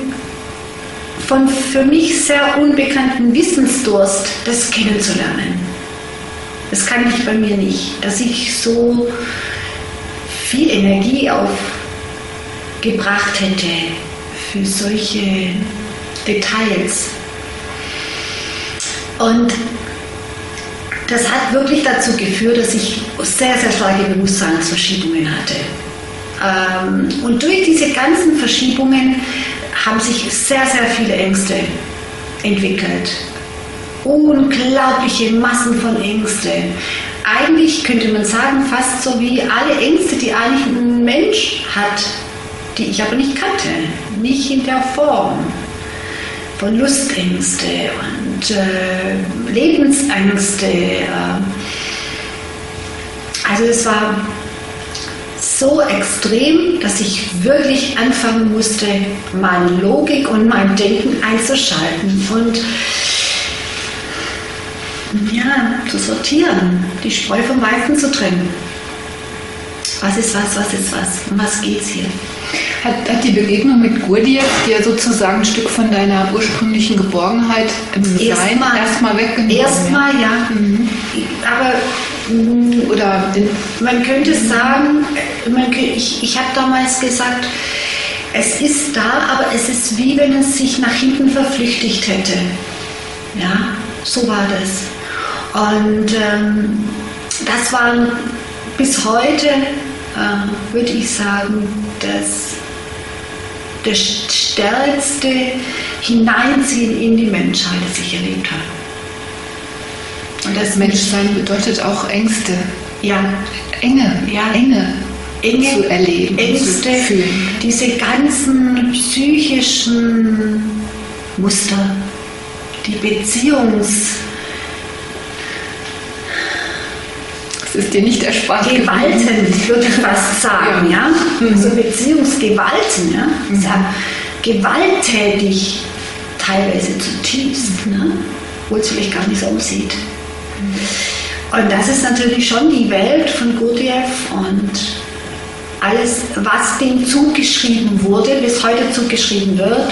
für mich sehr unbekannten Wissensdurst, das kennenzulernen. Das kann ich bei mir nicht, dass ich so viel Energie aufgebracht hätte für solche Details. Und das hat wirklich dazu geführt, dass ich sehr, sehr starke Bewusstseinsverschiebungen hatte. Und durch diese ganzen Verschiebungen haben sich sehr, sehr viele Ängste entwickelt. Unglaubliche Massen von Ängsten. Eigentlich könnte man sagen, fast so wie alle Ängste, die eigentlich ein Mensch hat, die ich aber nicht kannte. Nicht in der Form. Verlustängste und Lebensängste. Also es war so extrem, dass ich wirklich anfangen musste, meine Logik und mein Denken einzuschalten und ja, zu sortieren, die Spreu vom Weizen zu trennen. Was ist was ist was? Um was geht's hier? Hat die Begegnung mit Gurdjieff dir sozusagen ein Stück von deiner ursprünglichen Geborgenheit im Sein erstmal weggenommen? Erstmal, ja. Mhm. Aber oder man könnte sagen, ich habe damals gesagt, es ist da, aber es ist wie wenn es sich nach hinten verflüchtigt hätte. Ja, so war das. Und das war bis heute, würde ich sagen, das stärkste Hineinziehen in die Menschheit, das ich erlebt habe. Und das Menschsein bedeutet auch Ängste. Ja. Enge zu erleben, Ängste, zu fühlen. Diese ganzen psychischen Muster, die Es ist dir nicht erspart. Gewalten, würde ich fast sagen, ja. Also Beziehungsgewalten, ja. Mhm. Gewalttätig, teilweise zutiefst, ne? Obwohl es vielleicht gar nicht so aussieht. Und das ist natürlich schon die Welt von Gurdjieff und alles, was dem zugeschrieben wurde, bis heute zugeschrieben wird.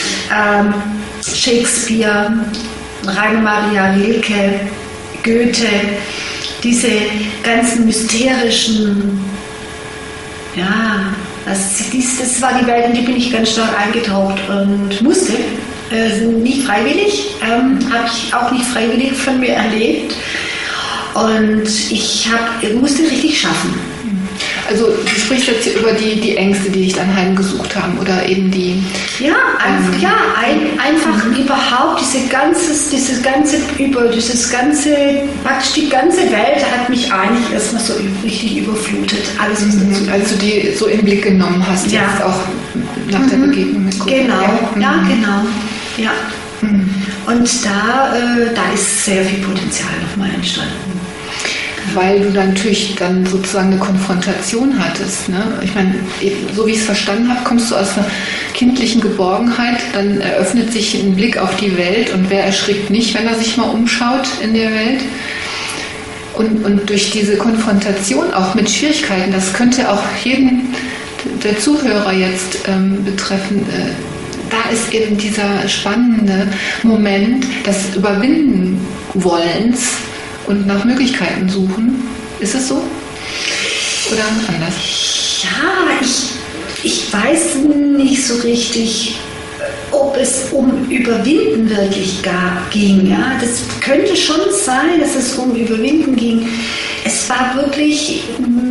Shakespeare, Rainer Maria Rilke, Goethe, diese ganzen mysterischen, ja, das war die Welt, in die bin ich ganz stark eingetaucht und musste. Nicht freiwillig, habe ich auch nicht freiwillig von mir erlebt. Und ich musste richtig schaffen. Also du sprichst jetzt hier über die Ängste, die dich dann heimgesucht haben oder eben die... Einfach überhaupt praktisch die ganze Welt hat mich eigentlich erstmal so richtig überflutet. Alles, was dazu als du die so in den Blick genommen hast, ja. Jetzt auch nach der Begegnung mit Gott. Genau, ja, genau. Ja. Und da ist sehr viel Potenzial nochmal entstanden. Weil du dann natürlich dann sozusagen eine Konfrontation hattest. Ne? Ich meine, so wie ich es verstanden habe, kommst du aus einer kindlichen Geborgenheit, dann eröffnet sich ein Blick auf die Welt und wer erschrickt nicht, wenn er sich mal umschaut in der Welt. Und durch diese Konfrontation auch mit Schwierigkeiten, das könnte auch jeden der Zuhörer jetzt betreffen, da ist eben dieser spannende Moment des Überwinden Wollens und nach Möglichkeiten suchen. Ist es so? Oder anders? Ja, ich weiß nicht so richtig, ob es um Überwinden wirklich ging. Ja? Das könnte schon sein, dass es um Überwinden ging. Es war wirklich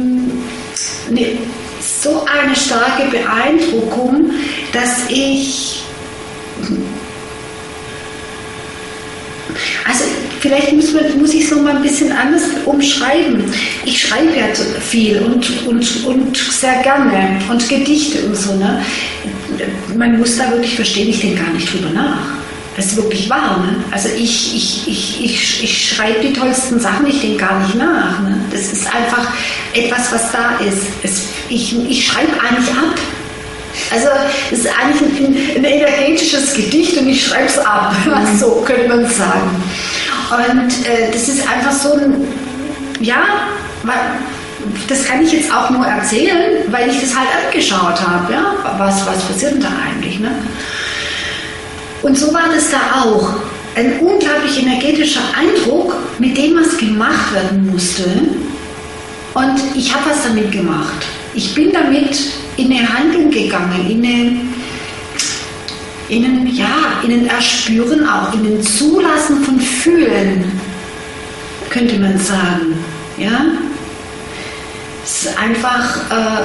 so eine starke Beeindruckung, dass ich... Also vielleicht muss ich es noch mal ein bisschen anders umschreiben. Ich schreibe ja viel und sehr gerne und Gedichte und so. Ne? Man muss da wirklich verstehen, ich denke gar nicht drüber nach. Das ist wirklich wahr. Ne? Also ich schreibe die tollsten Sachen, ich denke gar nicht nach. Ne? Das ist einfach etwas, was da ist. Ich schreibe eigentlich ab. Also es ist eigentlich ein energetisches Gedicht und ich schreibe es ab, so könnte man sagen. Und das ist einfach so ein, ja, das kann ich jetzt auch nur erzählen, weil ich das halt angeschaut habe. Ja? Was passiert denn da eigentlich? Ne? Und so war das da auch. ein unglaublich energetischer Eindruck, mit dem was gemacht werden musste. Und ich habe was damit gemacht. Ich bin damit in eine Handlung gegangen, in ein Erspüren auch, in ein Zulassen von Fühlen, könnte man sagen. Ja? Es ist einfach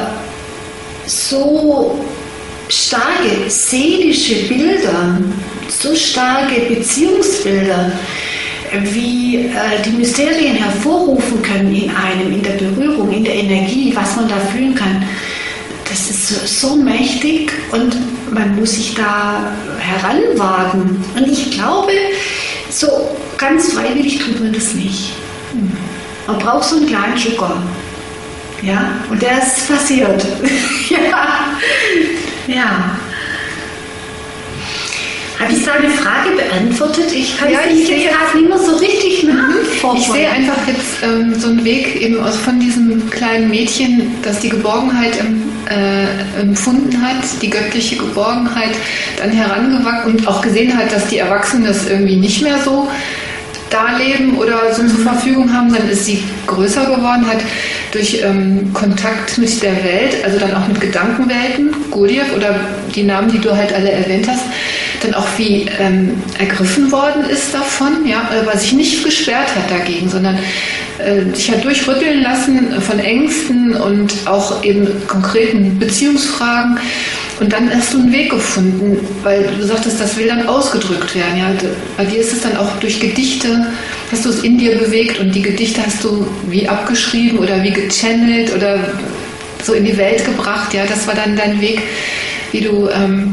so starke seelische Bilder, so starke Beziehungsbilder, wie die Mysterien hervorrufen können in einem, in der Berührung, in der Energie, was man da fühlen kann. Das ist so mächtig und man muss sich da heranwagen. Und ich glaube, so ganz freiwillig tut man das nicht. Man braucht so einen kleinen Joker. Ja, und der ist passiert. Ja. Habe ich deine Frage beantwortet? Ich kann es nicht mehr so richtig nachvollziehen. Ich sehe einfach jetzt so einen Weg eben von diesem kleinen Mädchen, das die Geborgenheit empfunden hat, die göttliche Geborgenheit, dann herangewachsen und auch gesehen hat, dass die Erwachsenen das irgendwie nicht mehr so darleben oder so zur Verfügung haben, dann ist sie größer geworden, hat durch Kontakt mit der Welt, also dann auch mit Gedankenwelten, Gurdjieff oder die Namen, die du halt alle erwähnt hast, dann auch wie ergriffen worden ist davon, ja, aber sich nicht gesperrt hat dagegen, sondern sich hat durchrütteln lassen von Ängsten und auch eben konkreten Beziehungsfragen. Und dann hast du einen Weg gefunden, weil du sagtest, das will dann ausgedrückt werden. Ja? Bei dir ist es dann auch durch Gedichte, hast du es in dir bewegt und die Gedichte hast du wie abgeschrieben oder wie gechannelt oder so in die Welt gebracht. Ja? Das war dann dein Weg, wie du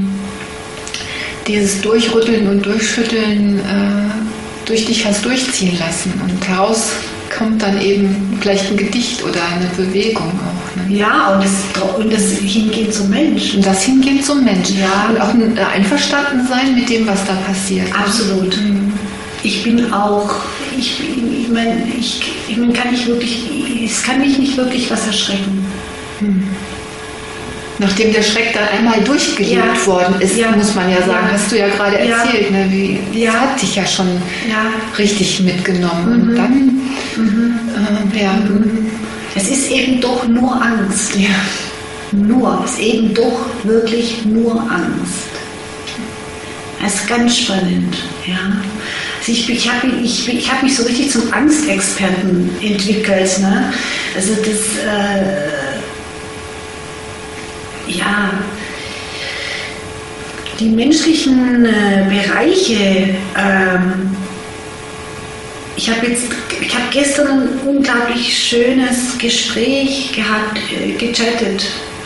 dieses Durchrütteln und Durchschütteln durch dich hast durchziehen lassen. Und heraus kommt dann eben vielleicht ein Gedicht oder eine Bewegung auch. Ne? Ja, und das Hingehen zum Mensch. Und das Hingehen zum Mensch. Ja. Und auch ein Einverstandensein mit dem, was da passiert. Absolut. Ich bin auch, ich meine, es kann mich nicht wirklich was erschrecken. Nachdem der Schreck dann einmal durchgelebt worden ist, muss man ja sagen, hast du ja gerade erzählt, ne, das hat dich ja schon richtig mitgenommen. Und dann, es ist eben doch nur Angst. Ja. Es ist eben doch wirklich nur Angst. Das ist ganz spannend. Ja. Also ich hab mich so richtig zum Angstexperten entwickelt. Ne? Also die menschlichen Bereiche, ich habe gestern ein unglaublich schönes Gespräch gehabt, gechattet.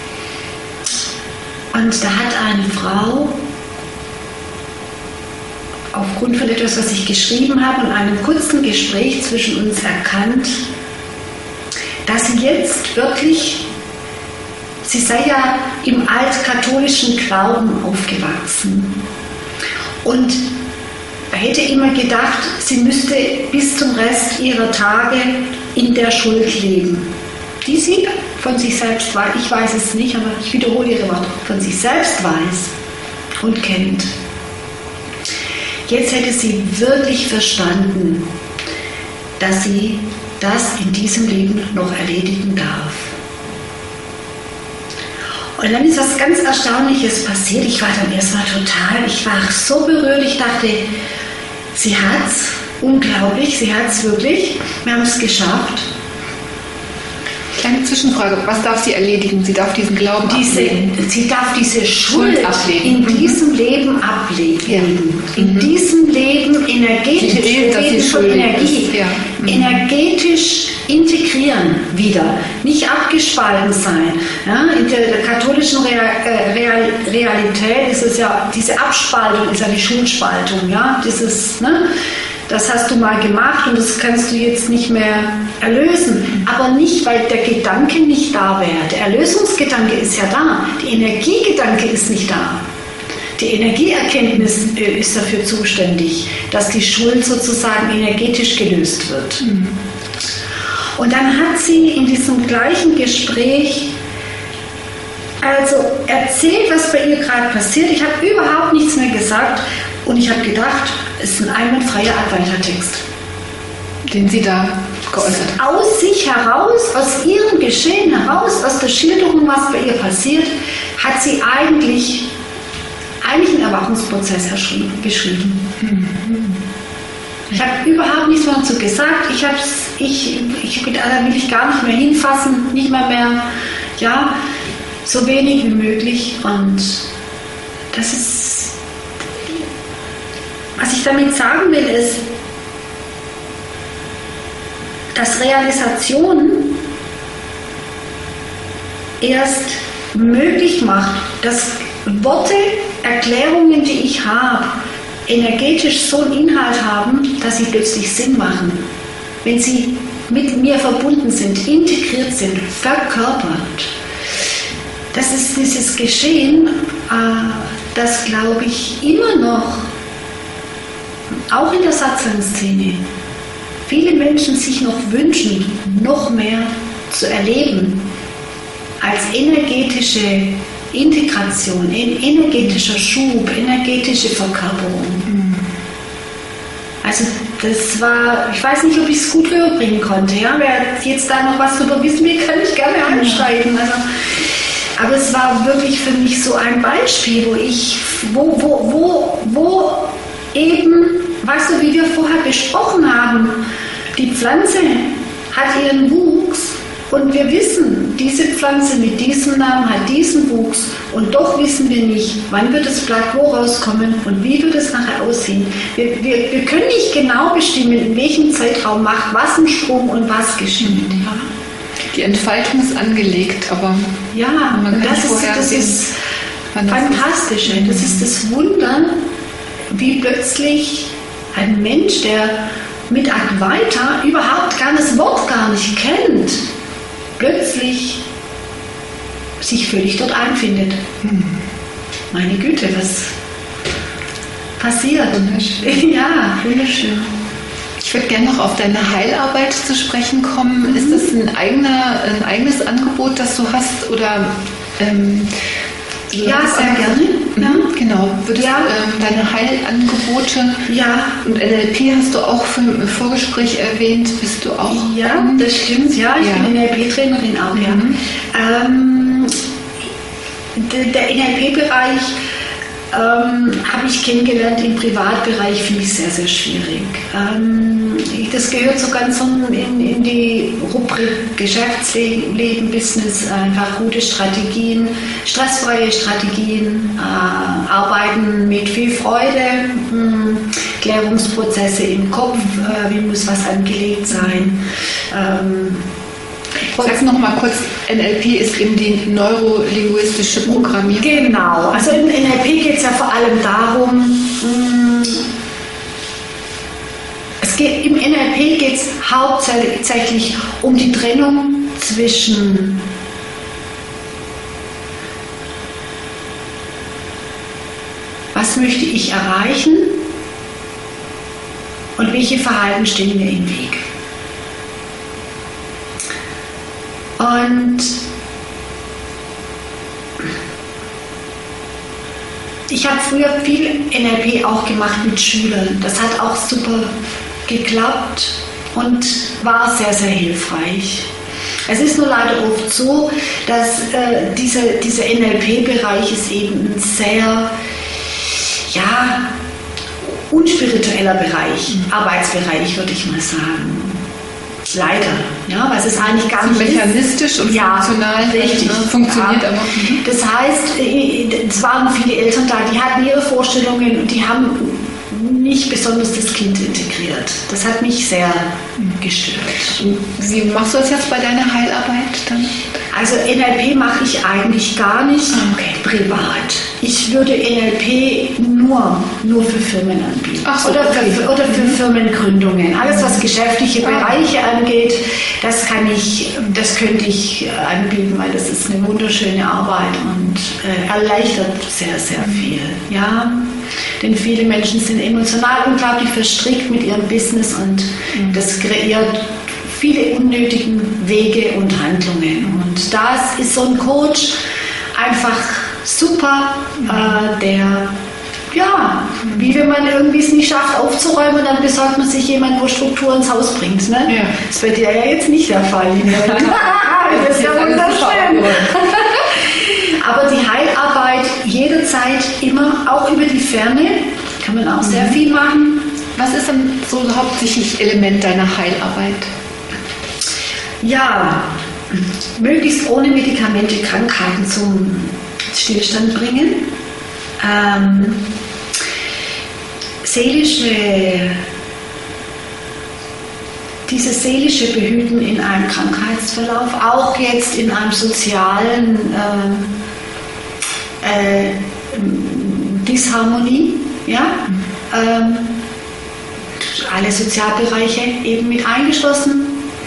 Und da hat eine Frau aufgrund von etwas, was ich geschrieben habe und einem kurzen Gespräch zwischen uns erkannt, dass sie jetzt wirklich, sie sei ja im altkatholischen Glauben aufgewachsen und hätte immer gedacht, sie müsste bis zum Rest ihrer Tage in der Schuld leben, die sie von sich selbst weiß, ich weiß es nicht, aber ich wiederhole ihre Worte, von sich selbst weiß und kennt. Jetzt hätte sie wirklich verstanden, dass sie das in diesem Leben noch erledigen darf. Und dann ist was ganz Erstaunliches passiert. Ich war dann erstmal ich war so berührt, ich dachte, sie hat's, unglaublich, sie hat's wirklich, wir haben es geschafft. Kleine Zwischenfrage, was darf sie erledigen? Sie darf diesen Glauben ablegen. Sie darf diese Schuld ablegen. In diesem Leben ablegen. Ja. In diesem Leben energetisch, energetisch integrieren wieder. Nicht abgespalten sein. Ja, in der katholischen Realität ist es ja, diese Abspaltung ist ja die Schuldspaltung. Ja? Das hast du mal gemacht und das kannst du jetzt nicht mehr erlösen. Aber nicht, weil der Gedanke nicht da wäre. Der Erlösungsgedanke ist ja da. Die Energiegedanke ist nicht da. Die Energieerkenntnis ist dafür zuständig, dass die Schuld sozusagen energetisch gelöst wird. Und dann hat sie in diesem gleichen Gespräch also erzählt, was bei ihr gerade passiert. Ich habe überhaupt nichts mehr gesagt. Und ich habe gedacht, es ist ein einwandfreier Advaita-Text. Den sie da geäußert hat. Aus sich heraus, aus ihrem Geschehen heraus, aus der Schilderung, was bei ihr passiert, hat sie eigentlich einen Erwachungsprozess geschrieben. Ich habe überhaupt nichts mehr dazu gesagt. Da will ich gar nicht mehr hinfassen, nicht mehr, ja, so wenig wie möglich. Und das ist, was ich damit sagen will, ist, dass Realisation erst möglich macht, dass Worte, Erklärungen, die ich habe, energetisch so einen Inhalt haben, dass sie plötzlich Sinn machen. Wenn sie mit mir verbunden sind, integriert sind, verkörpert. Das ist dieses Geschehen, das, glaube ich, immer noch, auch in der Satsang-Szene, viele Menschen sich noch wünschen, noch mehr zu erleben, als energetische Integration, energetischer Schub, energetische Verkörperung. Also das war, ich weiß nicht, ob ich es gut rüberbringen konnte. Ja? Wer jetzt da noch was darüber wissen will, kann ich gerne einsteigen. Also, aber es war wirklich für mich so ein Beispiel, wo eben, weißt du, wie wir vorher besprochen haben, die Pflanze hat ihren Wuchs und wir wissen, diese Pflanze mit diesem Namen hat diesen Wuchs und doch wissen wir nicht, wann wird das Blatt wo rauskommen und wie wird es nachher aussehen. Wir können nicht genau bestimmen, in welchem Zeitraum macht was einen Sprung und was geschieht. Ja. Die Entfaltung ist angelegt, aber ja, man kann das ist fantastisch. Das ist das Wunder, wie plötzlich ein Mensch, der mit Advaita überhaupt das Wort gar nicht kennt, plötzlich sich völlig dort einfindet. Meine Güte, was passiert? Wunderschön. Ja, wunderschön. Ich würde gerne noch auf deine Heilarbeit zu sprechen kommen. Ist das ein eigenes Angebot, das du hast? Oder ja, sehr gerne. Ja. Genau. Würdest deine Heilangebote und NLP hast du auch im Vorgespräch erwähnt, bist du auch? Ja, das stimmt. Ja, ich bin NLP-Trainerin auch. Ja. Der NLP-Bereich habe ich kennengelernt. Im Privatbereich finde ich sehr, sehr schwierig. Das gehört so ganz in die Rubrik Geschäftsleben, Business, einfach gute Strategien, stressfreie Strategien, arbeiten mit viel Freude, Klärungsprozesse im Kopf, wie muss was angelegt sein. Sag noch mal kurz, NLP ist eben die neurolinguistische Programmierung. Genau, also im NLP geht es ja vor allem darum, im NLP geht es hauptsächlich um die Trennung zwischen was möchte ich erreichen und welche Verhalten stehen mir im Weg. Und ich habe früher viel NLP auch gemacht mit Schülern. Das hat auch super geklappt und war sehr, sehr hilfreich. Es ist nur leider oft so, dass dieser NLP-Bereich ist eben ein sehr unspiritueller Bereich, Arbeitsbereich, würde ich mal sagen. Leider, ja, weil es ist eigentlich gar nicht mechanistisch und funktional, richtig, funktioniert aber. Das heißt, es waren viele Eltern da, die hatten ihre Vorstellungen und die haben nicht besonders das Kind integriert. Das hat mich sehr gestört. Wie machst du das jetzt bei deiner Heilarbeit dann? Also NLP mache ich eigentlich gar nicht privat. Ich würde NLP nur für Firmen anbieten. Ach so, oder für Firmengründungen. Alles, was geschäftliche Bereiche angeht, das könnte ich anbieten, weil das ist eine wunderschöne Arbeit und erleichtert sehr, sehr viel. Ja? Denn viele Menschen sind emotional unglaublich verstrickt mit ihrem Business und das kreiert viele unnötige Wege und Handlungen. Und das ist so ein Coach einfach super, der Ja, wie wenn man irgendwie es nicht schafft aufzuräumen und dann besorgt man sich jemand, wo Struktur ins Haus bringt. Ne? Ja. Das ist bei dir ja jetzt nicht der Fall. Das ist ja wunderschön. Aber die Heilarbeit jederzeit immer, auch über die Ferne, kann man auch sehr viel machen. Was ist denn so ein hauptsächliches Element deiner Heilarbeit? Ja, möglichst ohne Medikamente Krankheiten zum Stillstand bringen. Dieses seelische Behüten in einem Krankheitsverlauf, auch jetzt in einem sozialen Disharmonie, ja, alle Sozialbereiche eben mit eingeschlossen,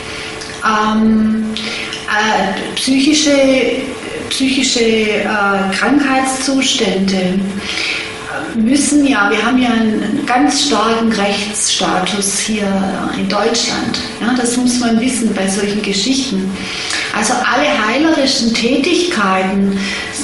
psychische Krankheitszustände müssen ja, wir haben ja einen ganz starken Rechtsstatus hier in Deutschland. Ja, das muss man wissen bei solchen Geschichten. Also alle heilerischen Tätigkeiten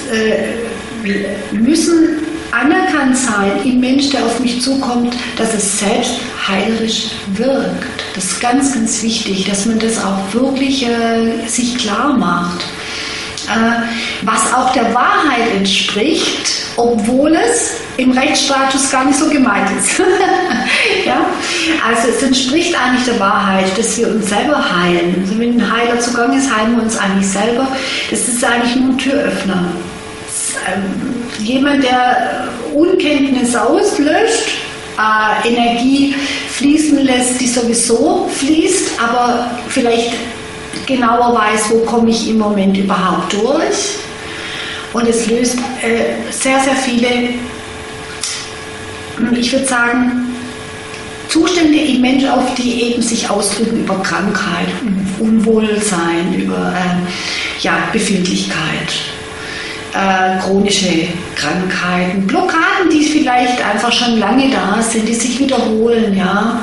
müssen anerkannt sein im Mensch, der auf mich zukommt, dass es selbst heilerisch wirkt. Das ist ganz, ganz wichtig, dass man das auch wirklich sich klar macht. Was auch der Wahrheit entspricht, obwohl es im Rechtsstatus gar nicht so gemeint ist. Ja? Also es entspricht eigentlich der Wahrheit, dass wir uns selber heilen. Also wenn ein Heiler zugange ist, heilen wir uns eigentlich selber. Das ist eigentlich nur ein Türöffner. Jemand, der Unkenntnis auslöscht, Energie fließen lässt, die sowieso fließt, aber vielleicht genauer weiß, wo komme ich im Moment überhaupt durch. Und es löst sehr, sehr viele, ich würde sagen, Zustände im Mensch auf, die eben sich ausdrücken über Krankheit, Unwohlsein, über Befindlichkeit, chronische Krankheiten, Blockaden, die vielleicht einfach schon lange da sind, die sich wiederholen. Ja.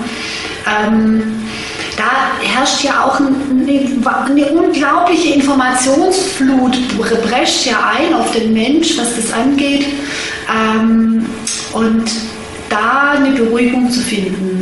Da herrscht ja auch eine unglaubliche Informationsflut, prescht ja ein auf den Mensch, was das angeht. Und da eine Beruhigung zu finden,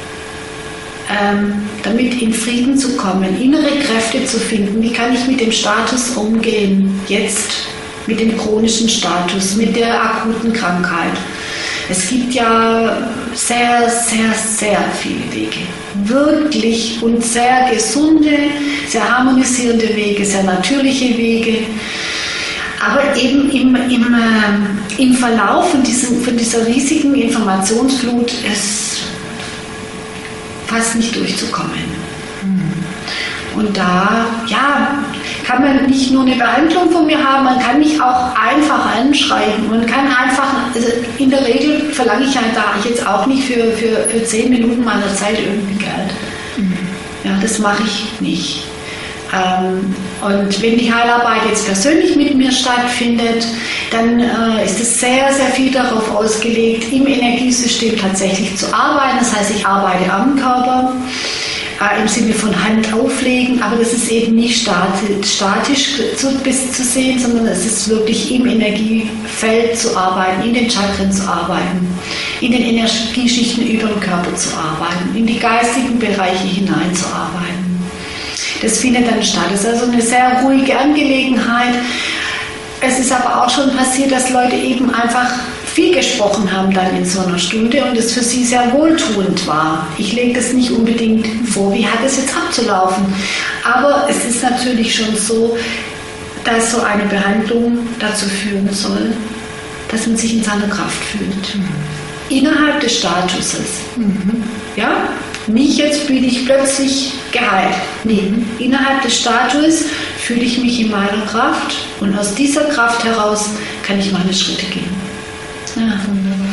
damit in Frieden zu kommen, innere Kräfte zu finden. Wie kann ich mit dem Status umgehen, jetzt mit dem chronischen Status, mit der akuten Krankheit? Es gibt ja sehr, sehr, sehr viele Wege. Wirklich und sehr gesunde, sehr harmonisierende Wege, sehr natürliche Wege. Aber eben im Verlauf von dieser riesigen Informationsflut ist fast nicht durchzukommen. Und da, kann man nicht nur eine Behandlung von mir haben, man kann mich auch einfach anschreiben. Man kann einfach, also in der Regel verlange ich halt da jetzt auch nicht für 10 Minuten meiner Zeit irgendwie Geld. Ja, das mache ich nicht. Und wenn die Heilarbeit jetzt persönlich mit mir stattfindet, dann ist es sehr, sehr viel darauf ausgelegt, im Energiesystem tatsächlich zu arbeiten. Das heißt, ich arbeite am Körper, im Sinne von Hand auflegen, aber das ist eben nicht statisch zu sehen, sondern es ist wirklich im Energiefeld zu arbeiten, in den Chakren zu arbeiten, in den Energieschichten über den Körper zu arbeiten, in die geistigen Bereiche hineinzuarbeiten. Das findet dann statt. Das ist also eine sehr ruhige Angelegenheit. Es ist aber auch schon passiert, dass Leute eben einfach viel gesprochen haben dann in so einer Stunde und es für sie sehr wohltuend war. Ich lege das nicht unbedingt vor, wie hat es jetzt abzulaufen. Aber es ist natürlich schon so, dass so eine Behandlung dazu führen soll, dass man sich in seiner Kraft fühlt. Innerhalb des Statuses. Ja? Nicht jetzt bin ich plötzlich geheilt. Nee, innerhalb des Status fühle ich mich in meiner Kraft und aus dieser Kraft heraus kann ich meine Schritte gehen. Ja, wunderbar.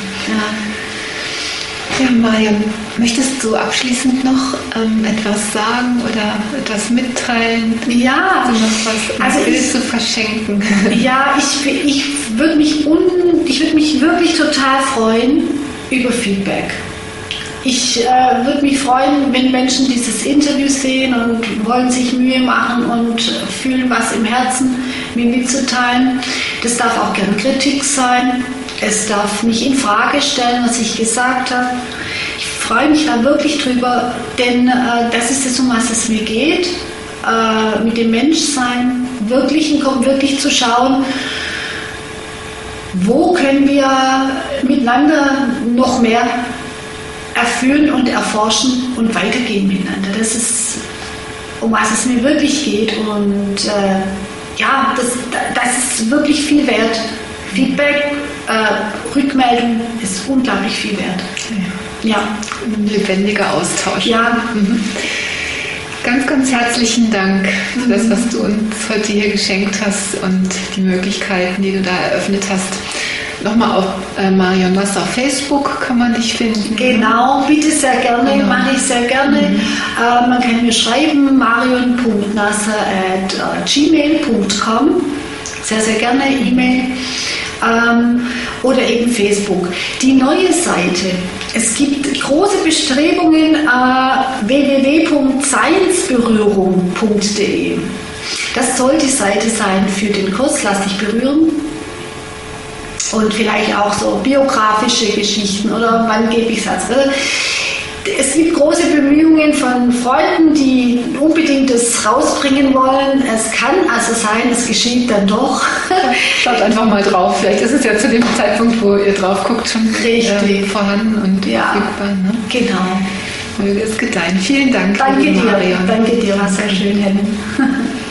Ja, Mariam, möchtest du abschließend noch etwas sagen oder etwas mitteilen? Ja, also noch was Bild zu verschenken. Ja, ich würde mich wirklich total freuen über Feedback. Ich würde mich freuen, wenn Menschen dieses Interview sehen und wollen sich Mühe machen und fühlen, was im Herzen mir mitzuteilen. Das darf auch gern Kritik sein. Es darf nicht in Frage stellen, was ich gesagt habe. Ich freue mich da wirklich drüber, denn das ist es, um was es mir geht, mit dem Menschsein wirklich zu schauen, wo können wir miteinander noch mehr erfüllen und erforschen und weitergehen miteinander. Das ist, um was es mir wirklich geht. Und das ist wirklich viel wert. Feedback, Rückmeldung ist unglaublich viel wert. Ja. Ein lebendiger Austausch. Ja. Mhm. Ganz, ganz herzlichen Dank für das, was du uns heute hier geschenkt hast und die Möglichkeiten, die du da eröffnet hast. Nochmal auf Marion Nasser auf Facebook kann man dich finden. Genau, bitte sehr gerne, Genau. mache ich sehr gerne. Man kann mir schreiben, marion.nasser@gmail.com. Sehr, sehr gerne E-Mail. Oder eben Facebook. Die neue Seite. Es gibt große Bestrebungen, www.seinsberührung.de. Das soll die Seite sein für den Kurs Lass dich berühren. Und vielleicht auch so biografische Geschichten oder wann gebe ich es als. Es gibt große Bemühungen von Freunden, die unbedingt das rausbringen wollen. Es kann also sein, es geschieht dann doch. Schaut einfach mal drauf. Vielleicht ist es ja zu dem Zeitpunkt, wo ihr drauf guckt, schon vorhanden und verfügbar. Ne? Genau. Möge es gedeihen. Vielen Dank. Danke dir. Marion. Danke dir, war sehr schön, Helen.